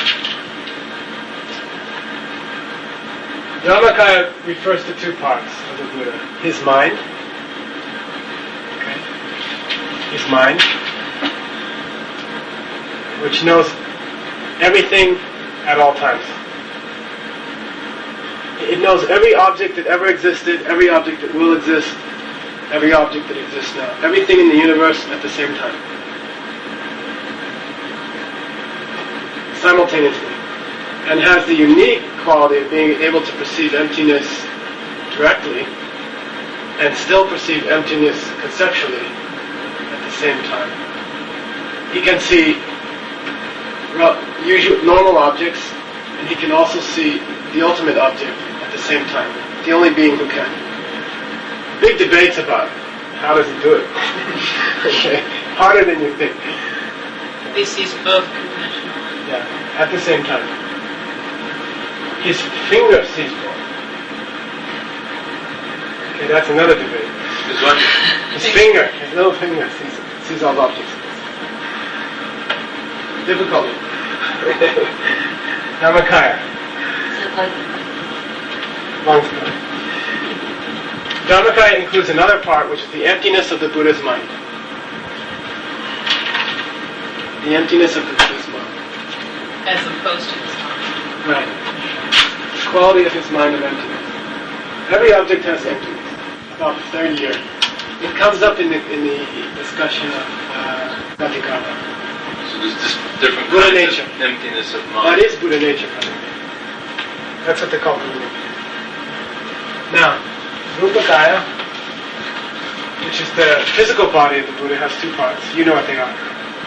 the Dhammakaya refers to two parts of the Buddha. His mind, okay, his mind, which knows everything at all times. It knows every object that ever existed, every object that will exist, every object that exists now. Everything in the universe at the same time. Simultaneously. And has the unique quality of being able to perceive emptiness directly and still perceive emptiness conceptually at the same time. He can see usual normal objects, and he can also see the ultimate object at the same time. The only being who can. Big debates about it. How does he do it? Okay, harder than you think. He sees both conventional. Yeah, at the same time. His finger sees both. Okay, that's another debate. His what? His finger, his little finger sees sees all objects. Difficult. Dhammakaya. Long story. Dhammakaya includes another part, which is the emptiness of the Buddha's mind. The emptiness of the Buddha's mind. As opposed to his mind. Right. The quality of his mind of emptiness. Every object has emptiness. About the third year. It comes up in the in the discussion of uh, Vatigata. So there's just different Buddha kinds nature. of emptiness of mind. That is Buddha nature. That's what they call Buddha nature. Now, Rupakaya, which is the physical body of the Buddha, has two parts. You know what they are.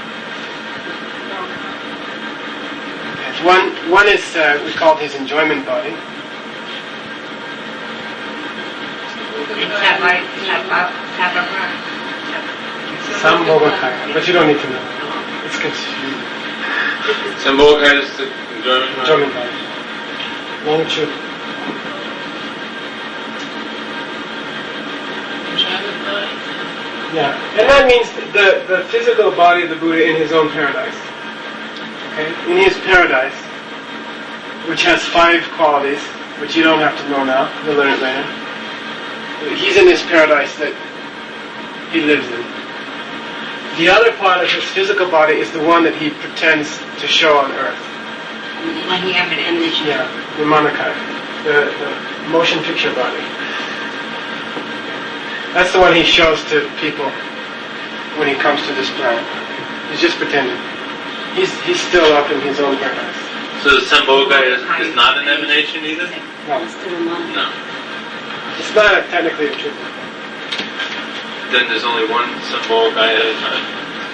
Yes, one, one is, uh, we call his enjoyment body. Sambhogakaya, but you don't need to know. It's confusing. Sambhogakaya is the enjoyment. Enjoyment body. Long chu. Yeah, and that means the, the physical body of the Buddha in his own paradise. Okay? In his paradise, which has five qualities, which you don't have to know now, you'll learn it later. He's in his paradise that he lives in. The other part of his physical body is the one that he pretends to show on earth. When he emanates. Yeah, the Manakaya, the, the motion picture body. That's the one he shows to people when he comes to this planet. He's just pretending. He's he's still up in his own paradise. So the Sambhogakaya is, is not an emanation either? No. No. It's not a, technically a truth. Then there's only one Sambhogakaya at a time.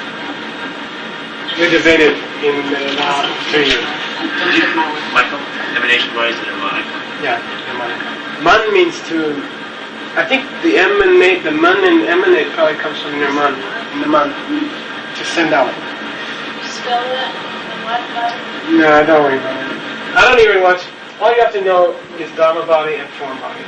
We debated in the last three years. Michael, emanation-wise, and Nirvana. Yeah, Nirvana. Man means to. I think the emanate, the man and emanate probably comes from Nirman, Nirman, to send out. Spell that in what letter? No, don't worry about it. I don't even watch all you have to know is Dhamma body and form body.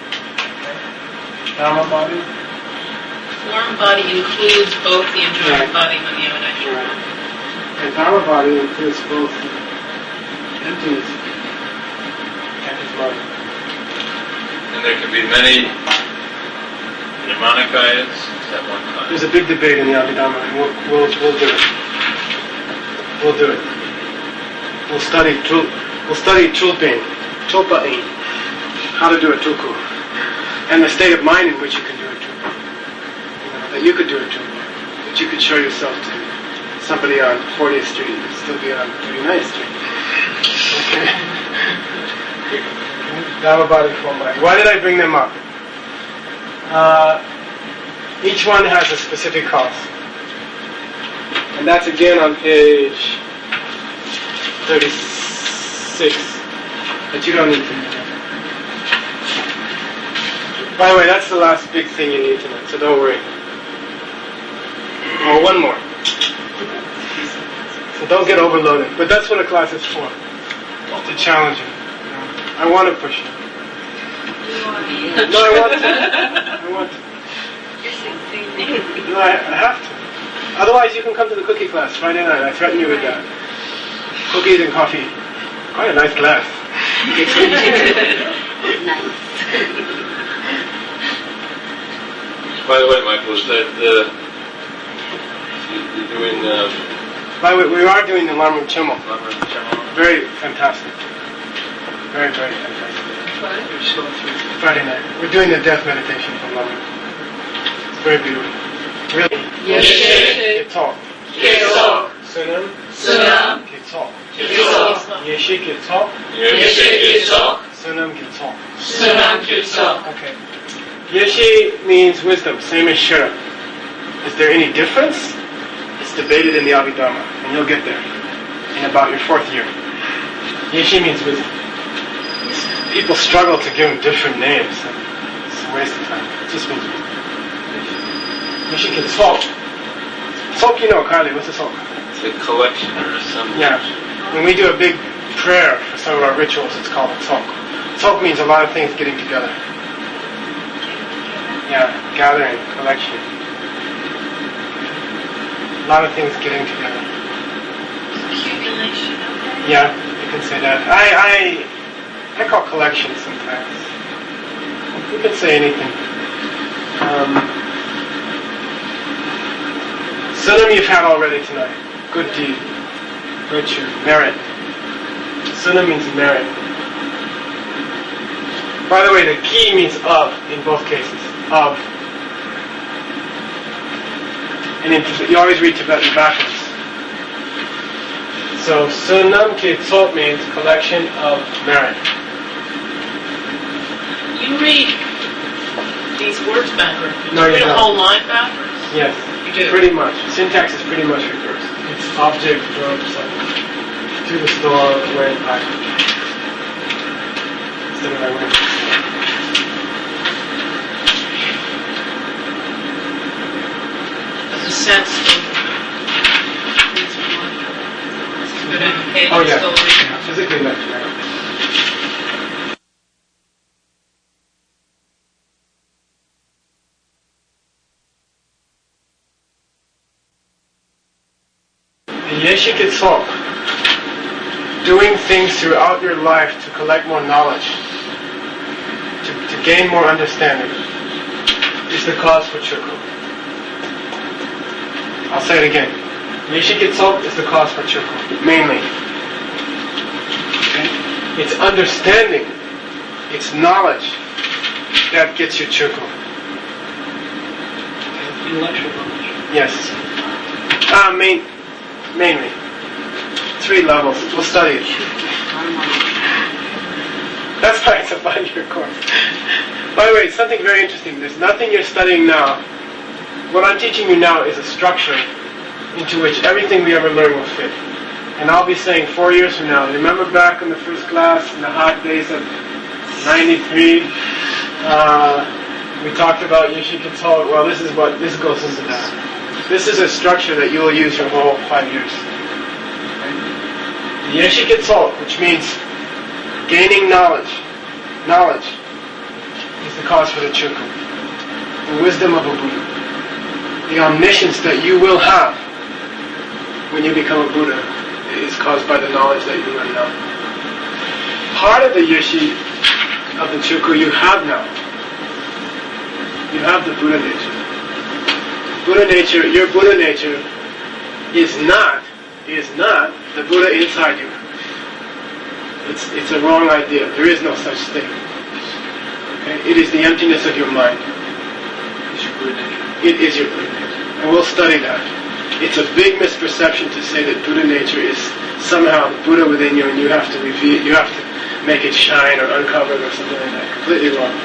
Dhamma body. Form body includes both the enjoyment Right. body and the emanation. Right. And Dhamma body includes both emptiness and his body. And there can be many Nirmanakayas at one time. There's a big debate in the Abhidhamma, and we'll, we'll, we'll do it. We'll do it. We'll study tul, we'll study tulpain, tulpain, how to do a tulku, and the state of mind in which you can do a tulku. You know, that you could do a tulku, that you could show yourself to somebody on fortieth Street and still be on thirty-ninth Street. Okay. Dhamma body, form body. Why did I bring them up? Uh, each one has a specific cause. And that's again on page thirty-six. But you don't need to know that. By the way, that's the last big thing you need to know, so don't worry. Oh, one more. So don't get overloaded. But that's what a class is for. To challenge you. I want to push you. No, I want to. I want to. No, I, I have to. Otherwise, you can come to the cookie class Friday night. I threaten you with that. Cookies and coffee. Quite a nice glass. Nice. By the way, Michael, is that uh, you- you're doing uh, By the way, we are doing the Lamrim Chimal. Lamrim Chimal? Very fantastic. Very, very fantastic. Friday night. We're doing the death meditation from Lamrim. It's very beautiful. Really? Yeshe Kitok. Kitok. Sunam. Sunam. Kitok. Kitok. Yeshe Kitok. Yeshe Kitok. Sunam Kitok. Sunam Kitok. Okay. Yeshe means wisdom, same as Shura. Is there any difference? It's debated in the Abhidhamma, and you'll get there in about your fourth year. Yeshe means wisdom. People struggle to give them different names. It's a waste of time. It just means wisdom. Yeshe can talk. Talk, you know, Carly, what's a talk? It's a collection or something. Yeah. When we do a big prayer for some of our rituals, it's called a talk. Talk means a lot of things getting together. Yeah, gathering, collection. A lot of things getting together. Accumulation, okay. Yeah, you can say that. I I I call collection sometimes. You can say anything. Um, Sunam you've had already tonight. Good deed, virtue, merit. Sunam means merit. By the way, the key means of in both cases. Of. And in, you always read Tibetan backwards. So Sunam Kitsot means collection of merit. You read these words backwards. No, you you read a don't. whole line backwards. Yes, You do. pretty much. Syntax is pretty much reversed. It's object, verb, subject. To the store, went back. Instead of I went to the store. There's a sense of it's good education. Oh yeah, Still yeah. Physically not merit. Yeshe Kitzok, doing things throughout your life to collect more knowledge, to, to gain more understanding, is the cause for Chukku. I'll say it again. Yeshe Kitzok is the cause for Chukku, mainly. Okay? It's understanding, it's knowledge that gets you Chukku. Intellectual knowledge. Yes. Uh, main, mainly. Three levels. We'll study it. That's why it's a five-year course. By the way, it's something very interesting. There's nothing you're studying now. What I'm teaching you now is a structure into which everything we ever learn will fit. And I'll be saying four years from now, remember back in the first class, in the hot days of ninety-three, uh, we talked about Yeshe Kitzot. Well, this is what, this goes into that. This is a structure that you will use your whole five years. Yeshe Kitzot, which means Gaining knowledge. Knowledge is the cause for the Chuku. The wisdom of a Buddha. The omniscience that you will have when you become a Buddha is caused by the knowledge that you learn now. Part of the Yeshi of the Chuku you have now. You have the Buddha nature. Buddha nature, your Buddha nature is not, is not the Buddha inside you. It's, it's a wrong idea. There is no such thing. Okay? It is the emptiness of your mind. It's your Buddha nature. It is your Buddha nature. And we'll study that. It's a big misperception to say that Buddha nature is somehow Buddha within you and you have to reveal, you have to make it shine or uncover it or something like that. Completely wrong.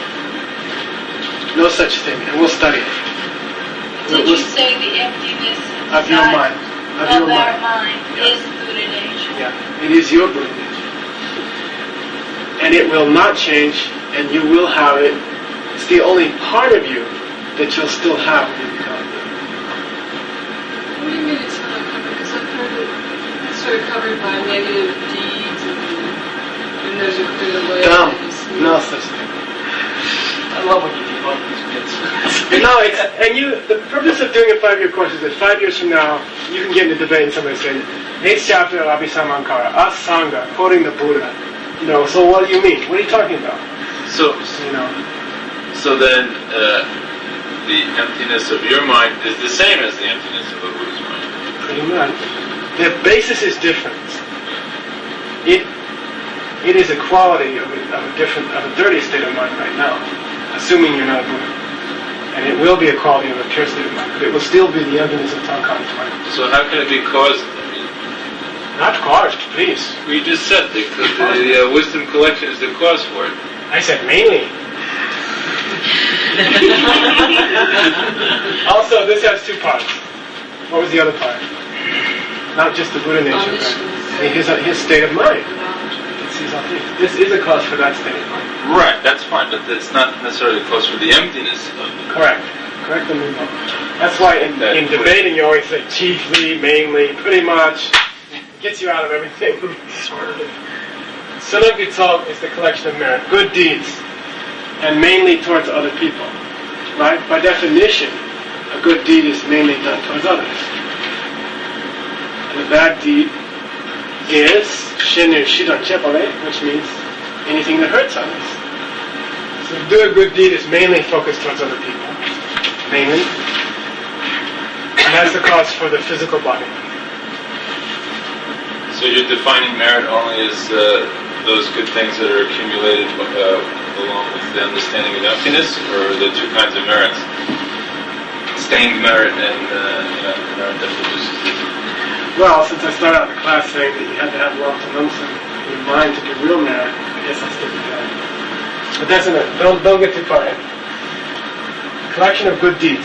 No such thing. And we'll study it. Did we'll, you say the emptiness of your mind? Of, of your our mind. mind yeah. is Buddha nature? Yeah. It is your Buddha nature. And it will not change, and you will have it. It's the only part of you that you'll still have when you become Buddha. What do you mean it's not covered? Because I've heard it, it's sort of covered by negative deeds, and, and there's a clear way. Dumb. No such thing. I love when you debunk these myths. No, it's, and you, the purpose of doing a five-year course is that five years from now, you can get in a debate and somebody saying, eighth chapter of Abhisamankara, Asanga, quoting the Buddha. You know, so what do you mean? What are you talking about? So, You know, so then uh, the emptiness of your mind is the same as the emptiness of a Buddha's mind. pretty much. The basis is different. It, it is a quality of a, of a different, of a dirty state of mind right now, assuming you're not a Buddha. And it will be a quality of a pure state of mind, but it will still be the emptiness of Tankan's mind. So how can it be caused? I mean, Not caused, please. we just said the, the, the uh, wisdom collection is the cause for it. I said mainly. Also, this has two parts. What was the other part? Not just the Buddha nature, but his, his state of mind. It sees all things. This is a cause for that state of mind. Right, that's fine, but it's not necessarily a cause for the emptiness of the Correct. Correct the movement. That's why in, That in debating you always say chiefly, mainly, pretty much. It gets you out of everything. Sunnah Gitsal is the collection of merit, good deeds, and mainly towards other people. Right? By definition, a good deed is mainly done towards others. And a bad deed is Shinu Shidan Chepale, which means anything that hurts others. So to do a good deed is mainly focused towards other people. Mainly. And that's the cause for the physical body. So you're defining merit only as uh, those good things that are accumulated uh, along with the understanding of emptiness, or the two kinds of merits? Stained merit and uh, you know, merit that produces it. Well, since I started out the class saying that you had to have love to Namsa in your mind to do real merit, I guess I'll stick with that. But that's enough. Don't, don't get too far in. Collection of good deeds.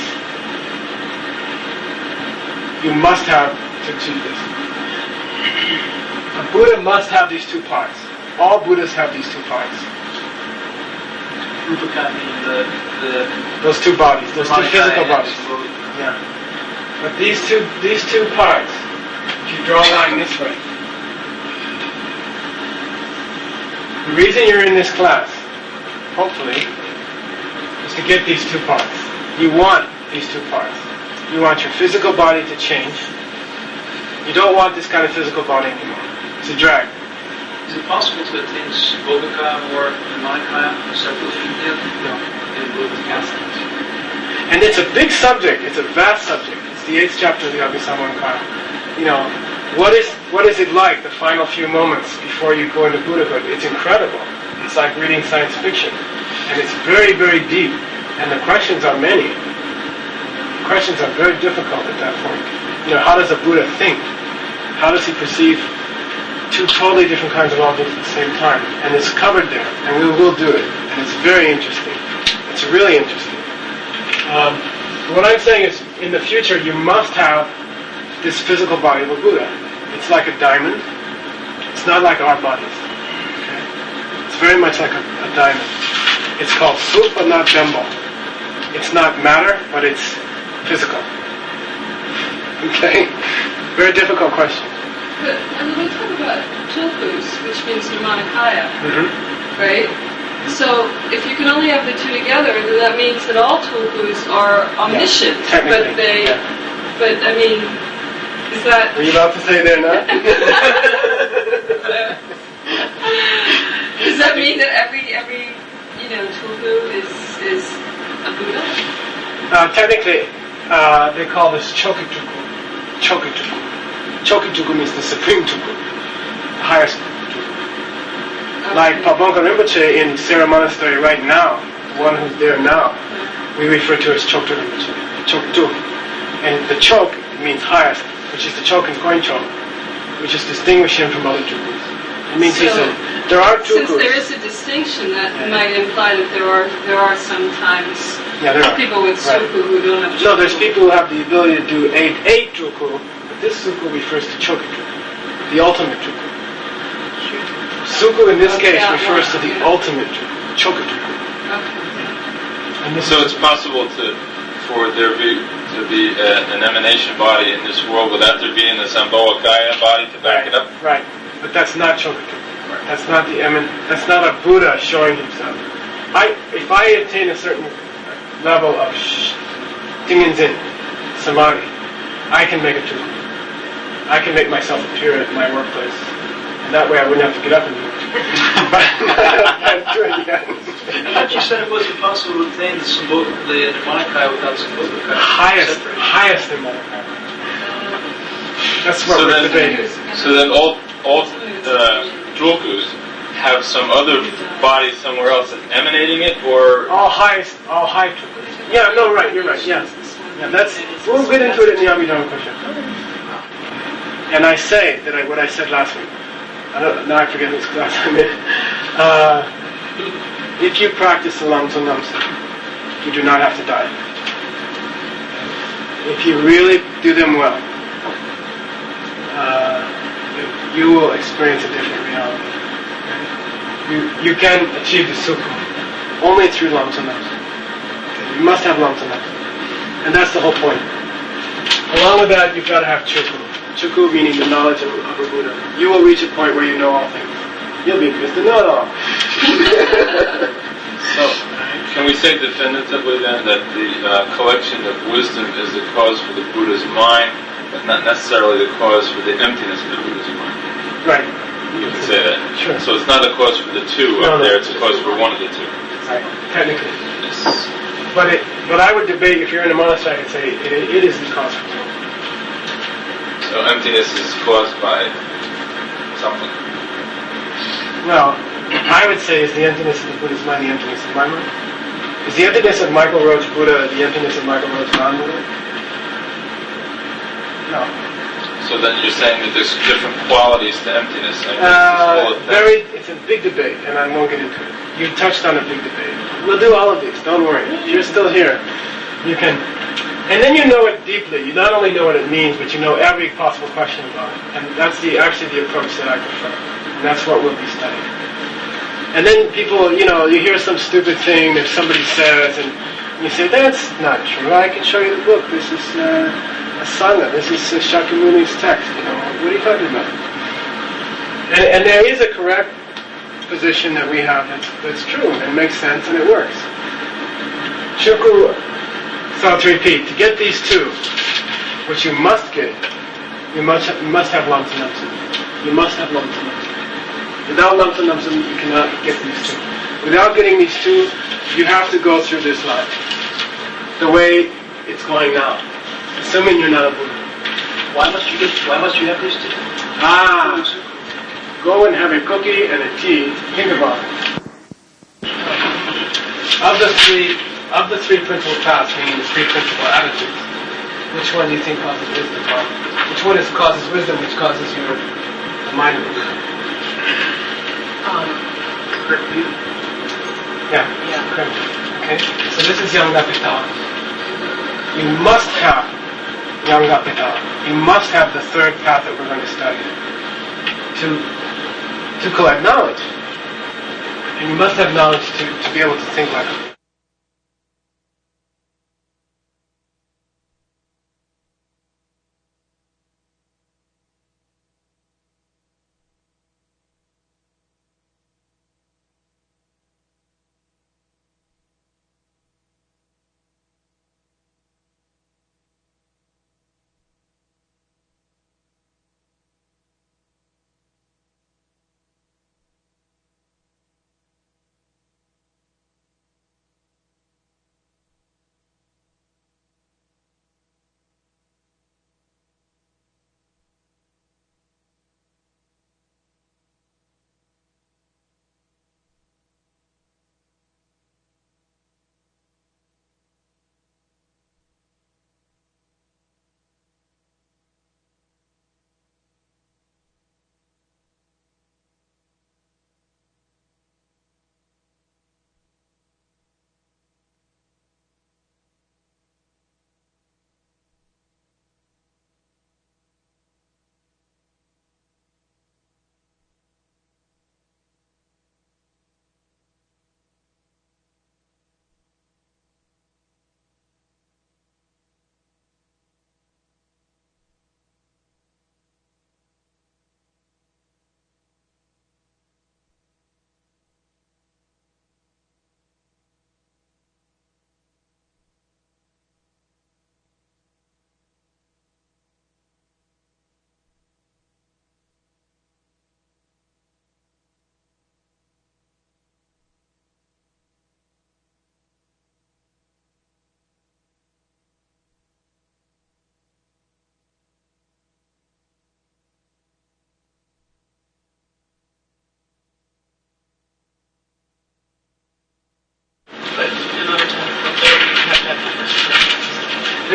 You must have to achieve this. A Buddha must have these two parts. All Buddhas have these two parts. Rupaka meaning the, the Those two bodies, those two physical bodies. Absolutely. Yeah. But these two, these two parts, if you draw a line this way, the reason you're in this class, hopefully, is to get these two parts. You want these two parts. You want your physical body to change. You don't want this kind of physical body anymore. It's a drag. Is it possible to attain Svobhaka or Himalaya separately from him? No. In both cases? And it's a big subject. It's a vast subject. It's the eighth chapter of the Abhisamankara. You know, what is what is it like the final few moments before you go into Buddhahood? It's incredible. It's like reading science fiction. And it's very, very deep. And the questions are many. The questions are very difficult at that point. You know, how does a Buddha think? How does he perceive two totally different kinds of objects at the same time? And it's covered there. And we will do it. And it's very interesting. It's really interesting. Um, what I'm saying is, in the future, you must have this physical body of a Buddha. It's like a diamond. It's not like our bodies. Okay? It's very much like a, a diamond. It's called Sup, but not Bembo. It's not matter, but it's physical. Okay? Very difficult question. But, I mean, we talk about tulkus, which means Nirmanakaya, Mm-hmm. right? So if you can only have the two together, then that means that all tulkus are omniscient. Yeah, but they, yeah. but I mean, is that? Were you about to say they're not? Does that mean that every every you know tulku is is a Buddha? Uh, technically, uh, they call this Chokituku. Chokituku. Chokituku means the supreme tuku, the highest tuku. Like Pabonka Rinpoche in Sera Monastery right now, the one who's there now, we refer to as Choktu Rinpoche. Choktu. And the chok means highest, which is the chok and coin chok, which is distinguishing him from other tukus. It means he's So, a, there are Since tukus. there is a distinction, that might imply that there are there are sometimes Yeah, there are. people with Right. suku who don't have. No, there's tuku. people who have the ability to do eight, eight tuku, but this suku refers to chokitu, the ultimate tuku. Suku in this Okay, case yeah, refers well, to the yeah. ultimate tuku, chokituku. Okay. And this So is it's possible to, for there be, to be uh, an emanation body in this world without there being a Sambhogakaya body to back right, it up? right, but that's not chokitu. That's not the emin. That's not a Buddha showing himself. I, if I attain a certain level of sh- Tingenzin, samadhi, I can make a tuku. I can make myself appear at my workplace. And that way I wouldn't have to get up and do it. But I'm doing it again. I thought you said it wasn't possible to attain the Sambhog, the Nirmanakaya without Sambhogakaya. Highest, Separate. highest in Monaco. That's what So we're then- debating. So then all, all uh, tulkus have some other body somewhere else that's emanating it, or All highest, all high tukus. Yeah, no, right, you're right, yeah. Yeah, that's, we'll get into it in the Abhidharma question. And I say that I, what I said last week. I don't, now I forget this class I'm in. Uh, if you practice the Lam Tsum Namsa, you do not have to die. If you really do them well, uh, you, you will experience a different reality. You, you can achieve the Sukha only through Lam Tsum Namsa. You must have Lam Tsum Namsa. And that's the whole point. Along with that, you've got to have Chuku. Chuku meaning the knowledge of, of a Buddha. You will reach a point where you know all things. You'll be Mister Know-it-all. so can we say definitively then that the uh, collection of wisdom is the cause for the Buddha's mind, but not necessarily the cause for the emptiness of the Buddha's mind? Right. You can say that. Sure. So it's not a cause for the two No, up no. there, it's a cause for one of the two. Right. Technically. Yes. But it, but I would debate, if you're in a monastery, I could say it, it is the cause for it. So emptiness is caused by something. Well, I would say, is the emptiness of the Buddha's mind the emptiness of my mind? Is the emptiness of Michael Roach Buddha the emptiness of Michael Roach non-Buddha? No. So then you're saying that there's different qualities to emptiness. Emptiness is full Uh, of things. very, it's a big debate, and I won't get into it. You touched on a big debate. We'll do all of these, don't worry. If you're still here, you can... And then you know it deeply. You not only know what it means, but you know every possible question about it. And that's the actually the approach that I prefer. And that's what we'll be studying. And then people, you know, you hear some stupid thing that somebody says, and you say, that's not true. I can show you the book. This is uh, a sangha. This is uh, Shakyamuni's text. You know, what are you talking about? And, and there is a correct position that we have that's, that's true and makes sense and it works. Shukru, so to repeat, to get these two, which you must get, you must have, you must have Lam Tsum Namsum. You must have Lam Tsum Namsum. Without Lam Tsum Namsum, you cannot get these two. Without getting these two, you have to go through this life the way it's going now, assuming you're not a Buddha. Why must you get? Why must you have these two? Ah, go and have a cookie and a tea. Think about it. Of the three, of the three principal paths, meaning the three principal attitudes, which one do you think causes wisdom? Which one is causes wisdom? Which causes your mind? Um, Yeah. yeah. Okay. Okay. So this is Yamgapitala. You must have Yamgapitala. You must have the third path that we're going to study to to collect knowledge. And you must have knowledge to, to be able to think like it.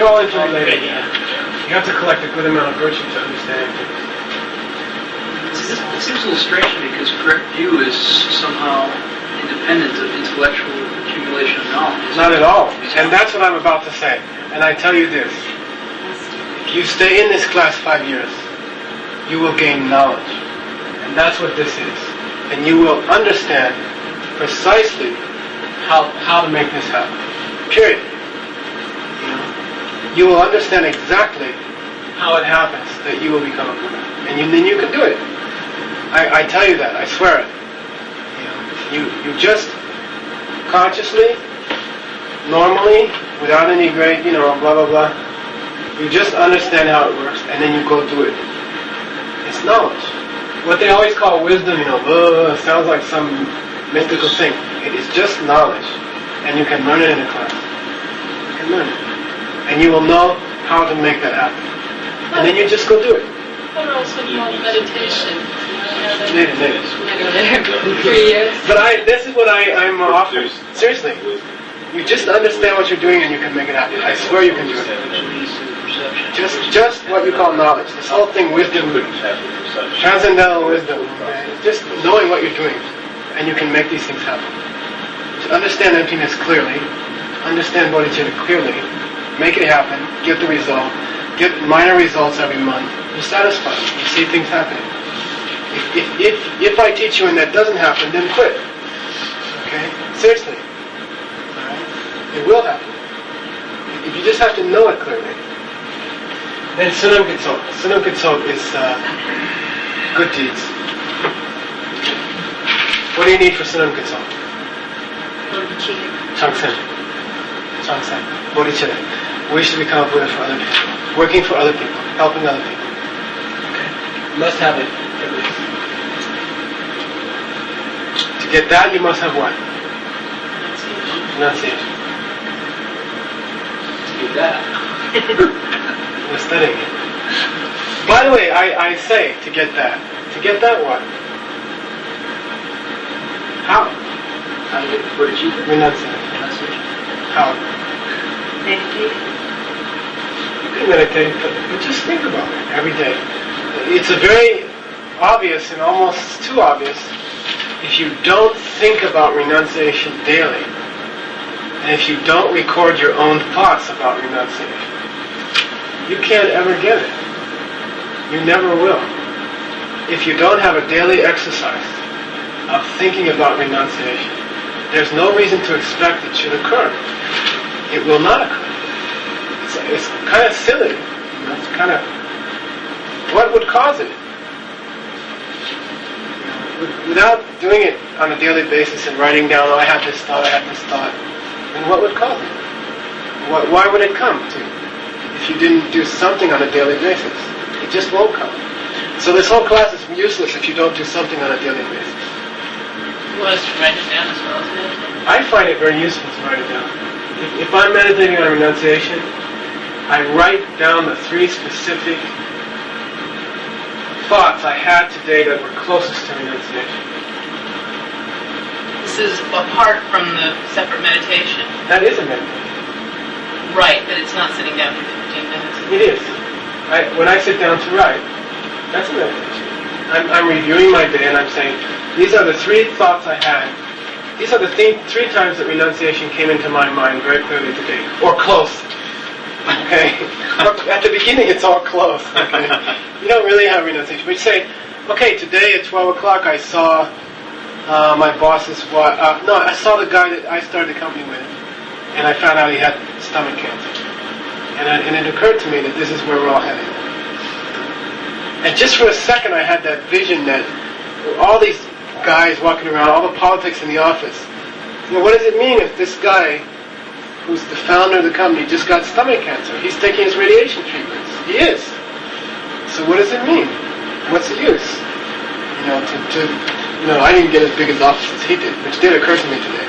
They're all interrelated. You have to collect a good amount of virtue to understand emptiness. It seems a little strange to me because correct view is somehow independent of intellectual accumulation of knowledge. Not at all. And that's what I'm about to say. And I tell you this. If you stay in this class five years, you will gain knowledge. And that's what this is. And you will understand precisely how, how to make this happen. Period. You know? You will understand exactly how it happens that you will become a Buddha. And you, then you can do it. I, I tell you that. I swear it. You, know, you, you just consciously, normally, without any great, you know, blah, blah, blah, you just understand how it works, and then you go do it. It's knowledge. What they always call wisdom, you know, uh, sounds like some mystical thing. It is just knowledge, and you can learn it in a class. You can learn it. And you will know how to make that happen. And then you just go do it. But also called meditation. Later, later. Three years. But I, this is what I, I'm offering. Seriously. You just understand what you're doing and you can make it happen. I swear you can do it. Just just what you call knowledge. This whole thing, wisdom, transcendental wisdom. Just knowing what you're doing. And you can make these things happen. To understand emptiness clearly, understand bodhicitta clearly, make it happen, get the result, get minor results every month, you're satisfied. You see things happening. If, if, if, if I teach you and that doesn't happen, then quit. Okay? Seriously. It will happen. If you just have to know it clearly. Then Sunam Gitsok. Sunam Gitsok is uh, good deeds. What do you need for Sunam Gitsok? Changsen. Changsen. Bodhicitta. We should become a Buddha for other people. Working for other people. Helping other people. Okay? You must have it at least. To get that, you must have what? Renunciation. That. We're studying it. By the way, I, I say to get that. To get that what? How? How do you what achieve it? Renunciation. How? Meditate. You can meditate, but, but just think about it every day. It's a very obvious and almost too obvious if you don't think about renunciation daily. And if you don't record your own thoughts about renunciation, you can't ever get it. You never will. If you don't have a daily exercise of thinking about renunciation, there's no reason to expect it should occur. It will not occur. It's, it's kind of silly. You know, it's kind of... What would cause it? Without doing it on a daily basis and writing down, oh, I have this thought, I have this thought, and what would cause it? What, why would it come to you if you didn't do something on a daily basis? It just won't come. So this whole class is useless if you don't do something on a daily basis. You want us to write it down as well as meditate? I find it very useful to write it down. If, if I'm meditating on renunciation, I write down the three specific thoughts I had today that were closest to renunciation. This is apart from the separate meditation. That is a meditation. Right, but it's not sitting down for fifteen minutes. It is. I, when I sit down to write, that's a meditation. I'm, I'm reviewing my day and I'm saying, these are the three thoughts I had. These are the th- three times that renunciation came into my mind very clearly today. Or close. Okay? At the beginning it's all close. Okay? You don't really have renunciation. But you say, okay, today at twelve o'clock I saw uh, my boss's wife. Uh, no, I saw the guy that I started the company with. And I found out he had stomach cancer. And, I, and it occurred to me that this is where we're all headed. And just for a second I had that vision that all these guys walking around, all the politics in the office, you know, what does it mean if this guy, who's the founder of the company, just got stomach cancer? He's taking his radiation treatments. He is. So what does it mean? What's the use? You know, to, to you know, I didn't get as big as office as he did, which did occur to me today.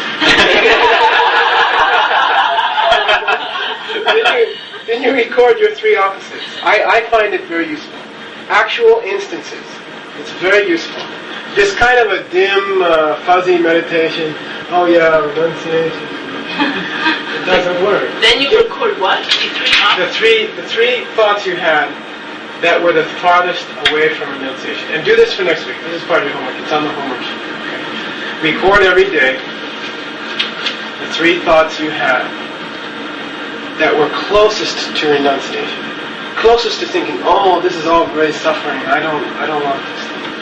then, you, then you record your three opposites. I, I find it very useful. Actual instances. It's very useful. This kind of a dim, uh, fuzzy meditation, oh yeah, renunciation. doesn't work. Then you record what? The three The options? three, the three thoughts you had that were the farthest away from renunciation. And do this for next week. This is part of your homework. It's on the homework sheet. Okay. Record every day the three thoughts you had that were closest to renunciation. Closest to thinking, oh, this is all great suffering. I don't, I don't want this.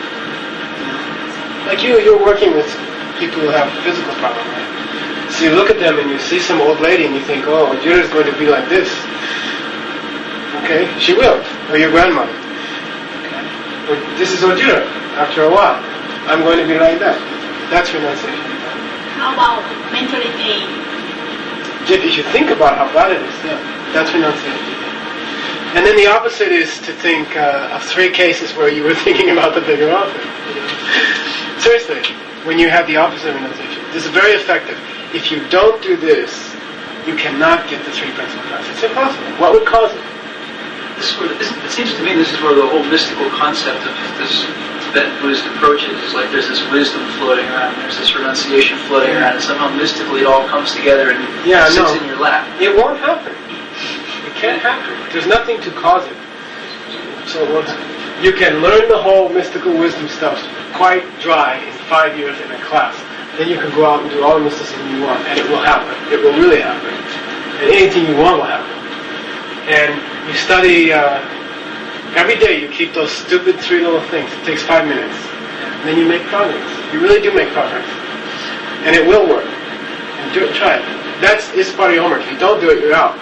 Like you, you're working with people who have physical problems, right? So you look at them and you see some old lady and you think, oh, Judah is going to be like this. Okay, she will. Or your grandmother. Okay. Or this is Ojira. After a while, I'm going to be like that. That's renunciation. How about mentally pain? If you think about how bad it is, yeah, that's renunciation. And then the opposite is to think uh, of three cases where you were thinking about the bigger offer. Seriously, when you have the opposite of renunciation. This is very effective. If you don't do this, you cannot get the three principal causes. It's impossible. What would cause it? This is where, it seems to me this is where the whole mystical concept of this Tibetan Buddhist approach is. It's like there's this wisdom floating around, there's this renunciation floating around, and somehow mystically it all comes together and yeah, sits no. in your lap. It won't happen. It can't happen. There's nothing to cause it. So it won't happen. You can learn the whole mystical wisdom stuff quite dry in five years in a class. Then you can go out and do all the mysticism you want, and it will happen. It will really happen. And anything you want will happen. And you study uh, every day. You keep those stupid three little things. It takes five minutes, and then you make progress. You really do make progress, and it will work. And do it. Try it. That's it's part of your homework. If you don't do it, you're out.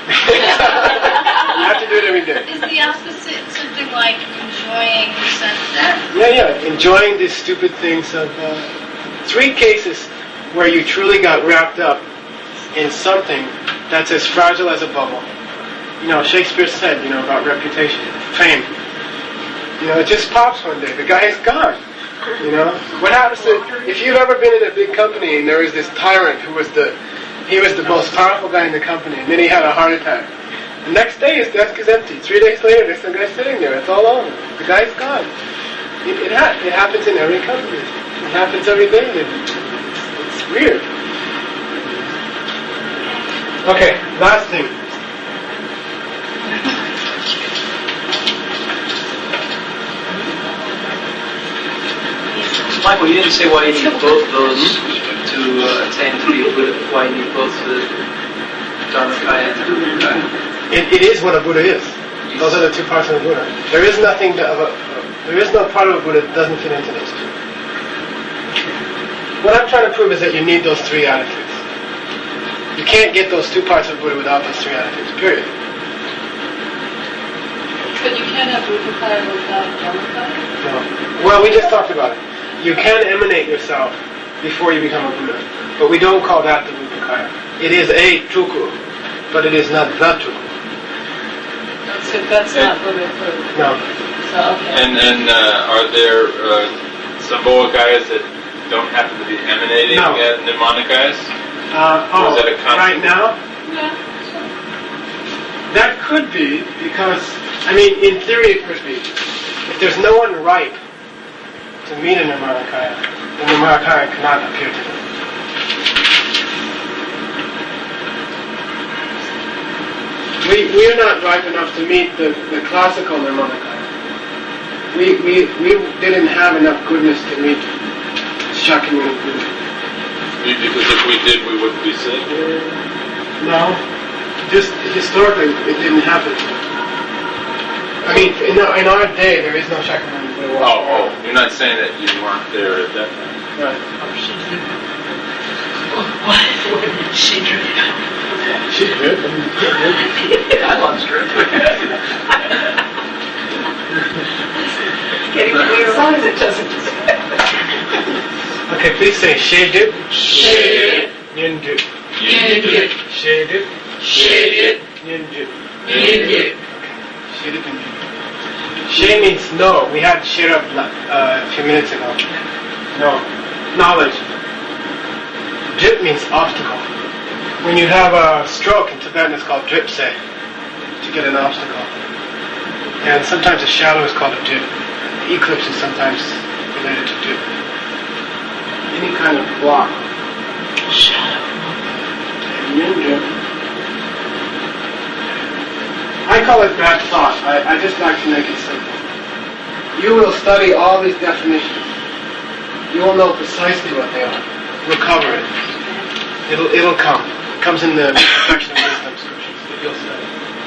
You have to do it every day. Is the opposite something like enjoying the sunset? Yeah, yeah. Enjoying these stupid things of uh, three cases where you truly got wrapped up in something that's as fragile as a bubble. You know, Shakespeare said, you know, about reputation, fame. You know, it just pops one day. The guy is gone. You know, what happens to if you've ever been in a big company and there was this tyrant who was the he was the most powerful guy in the company, and then he had a heart attack. The next day his desk is empty. Three days later, there's some guy sitting there. It's all over. The guy's gone. It it, ha- it happens in every company. It happens every day. It's, it's weird. Okay, last thing. Michael, you didn't say why you need both of those to uh, attain to be a Buddha. Why you need both the Dharmakaya and the Buddhakaya. It, it is what a Buddha is. Those are the two parts of a Buddha. There is nothing that of a, there is no part of a Buddha that doesn't fit into those two. What I'm trying to prove is that you need those three attitudes. You can't get those two parts of Buddha without those three attitudes. Period. But you can't have Buddhakaya without Dharmakaya? No. Well, we just talked about it. You can emanate yourself before you become a Buddha, but we don't call that the Buddhakaya. It is a truku, but it is not the truku. So that's not Buddhahood. No. So, okay. And and uh, are there uh, Sambhogakayas that don't happen to be emanating No. at Nirmanakayas? Uh, oh, Or is that a constant? right now? Yeah. That could be, because, I mean, in theory it could be. If there's no one ripe to meet a Nirmanakaya, the Nirmanakaya cannot appear to them. We, we're not ripe enough to meet the, the classical Nirmanakaya. We, we, we didn't have enough goodness to meet Shakyamuni Buddha. Because if we did, we wouldn't be sitting here. No, just historically, it didn't happen. I mean, in our, in our day, there is no Shakyamuni Buddha. Oh, oh, you're not saying that you weren't there at that time. Right. What? What did she do? She did. I lost her. Getting clear. As long as it doesn't. Okay, please say She-dip. She-dip. Yin-dip. Yin-dip. She-dip. She-dip. Yin-dip. Yin-dip. She-dip and yin-dip. She means no. We had shira uh, a few minutes ago. No. Knowledge. Drip means obstacle. When you have a stroke in Tibetan, it's called dripse, to get an obstacle. And sometimes a shadow is called a drip. The eclipse is sometimes related to drip. Any kind of block. Shadow. Yin drip. call it bad thought. I, I just like to make it simple. You will study all these definitions. You will know precisely what they are. We'll cover it. It'll it'll come. It comes in the perfection of wisdom scriptures that you'll study.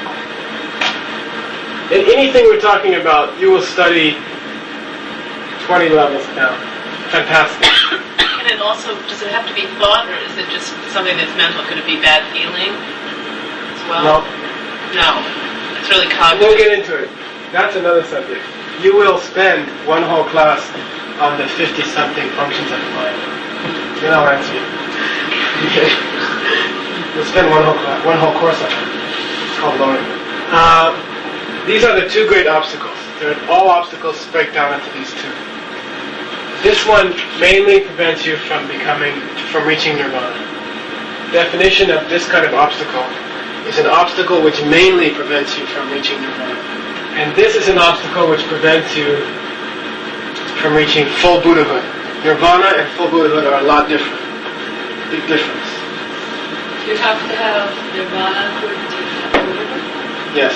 In anything we're talking about, you will study twenty levels down. Fantastic. And it also, does it have to be thought, or is it just something that's mental? Could it be bad feeling as well? No. No. It's really We'll cognitive. get into it. That's another subject. You will spend one whole class on the fifty-something functions of the mind. Then I'll answer you. Okay. We'll spend one whole class, one whole course on it. It's called lowering. Uh, these are the two great obstacles. They're, all obstacles break down into these two. This one mainly prevents you from becoming, from reaching nirvana. Definition of this kind of obstacle is an obstacle which mainly prevents you from reaching nirvana. And this is an obstacle which prevents you from reaching full Buddhahood. Nirvana and full Buddhahood are a lot different. Big difference. You have to have nirvana to have Buddha. Yes.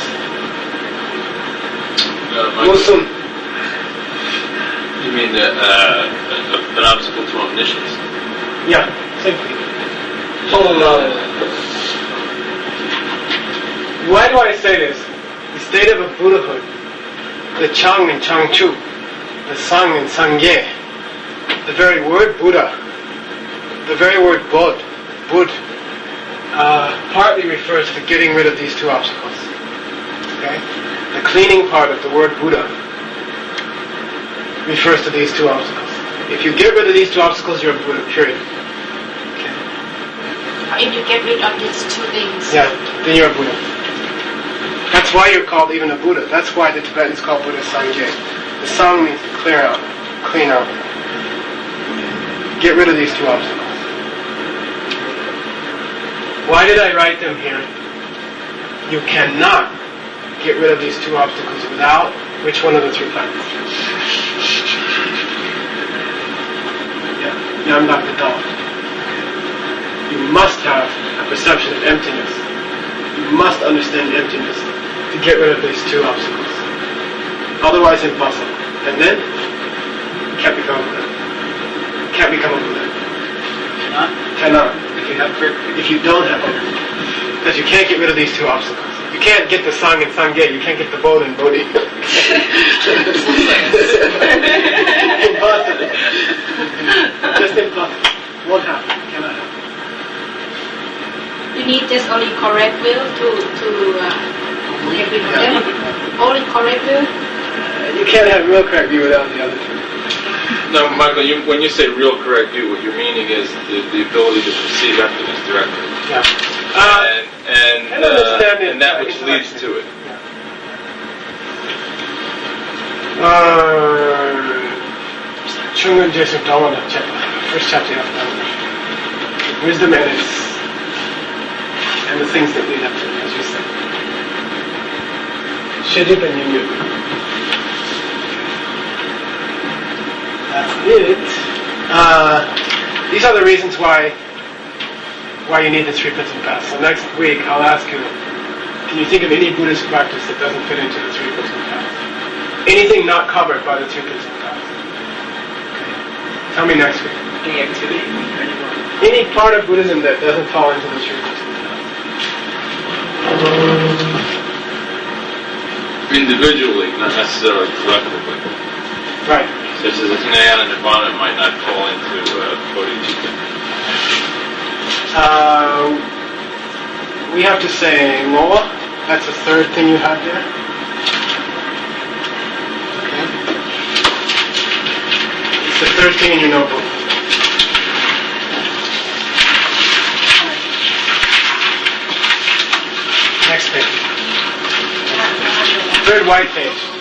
Uh, Michael, Muslim. you mean that, uh, an obstacle to omniscience? Yeah, same thing. Total knowledge. Why do I say this? The state of a Buddhahood, the Chang in Changchu, the Sang in Sangye, the very word Buddha, the very word Bod, Bud, uh, partly refers to getting rid of these two obstacles. Okay? The cleaning part of the word Buddha refers to these two obstacles. If you get rid of these two obstacles, you're a Buddha, period. Okay? If you get rid of these two things. Yeah, then you're a Buddha. That's why you're called even a Buddha. That's why the Tibetans call Buddha Sangye. The Sang means clear out, clean out. Get rid of these two obstacles. Why did I write them here? You cannot get rid of these two obstacles without which one of the three factors? Yeah, Yam Dak Dal. You must have a perception of emptiness. You must understand emptiness to get rid of these two obstacles. Otherwise impossible. And then, you can't become a Buddha. You can't become a Buddha. Cannot? Cannot. If you have perfect. If you don't have it. Because you can't get rid of these two obstacles. You can't get the Sang and Sangye, you can't get the Bod and Bodhi. Impossible. Just impossible. Won't happen. Cannot happen. You need just only correct will to to uh, get rid of them. Only correct will. Uh, you can't have real correct view without the other two. No, Michael, you, when you say real correct view, what you're meaning is the, the ability to perceive emptiness directly. Yeah. Uh, and and, I don't uh, understand it. and that which leads to it. Chungun Jesu Dhamma chapter, first chapter of Dhamma. Wisdom and its and the things that lead up to it, as you said. Shedip and Yungyuk. That's it. Uh, these are the reasons why why you need the three principal paths. So next week I'll ask you, can you think of any Buddhist practice that doesn't fit into the three principal paths? Anything not covered by the three principal paths? Okay. Tell me next week. Any activity? Any part of Buddhism that doesn't fall into the three principal paths? Individually, not necessarily collectively. Right. Such as a Jnana Nirvana might not fall into uh, bodhicitta. Uh, we have to say Moa. That's the third thing you have there. Okay. It's the third thing in your notebook. Next page. Third white page.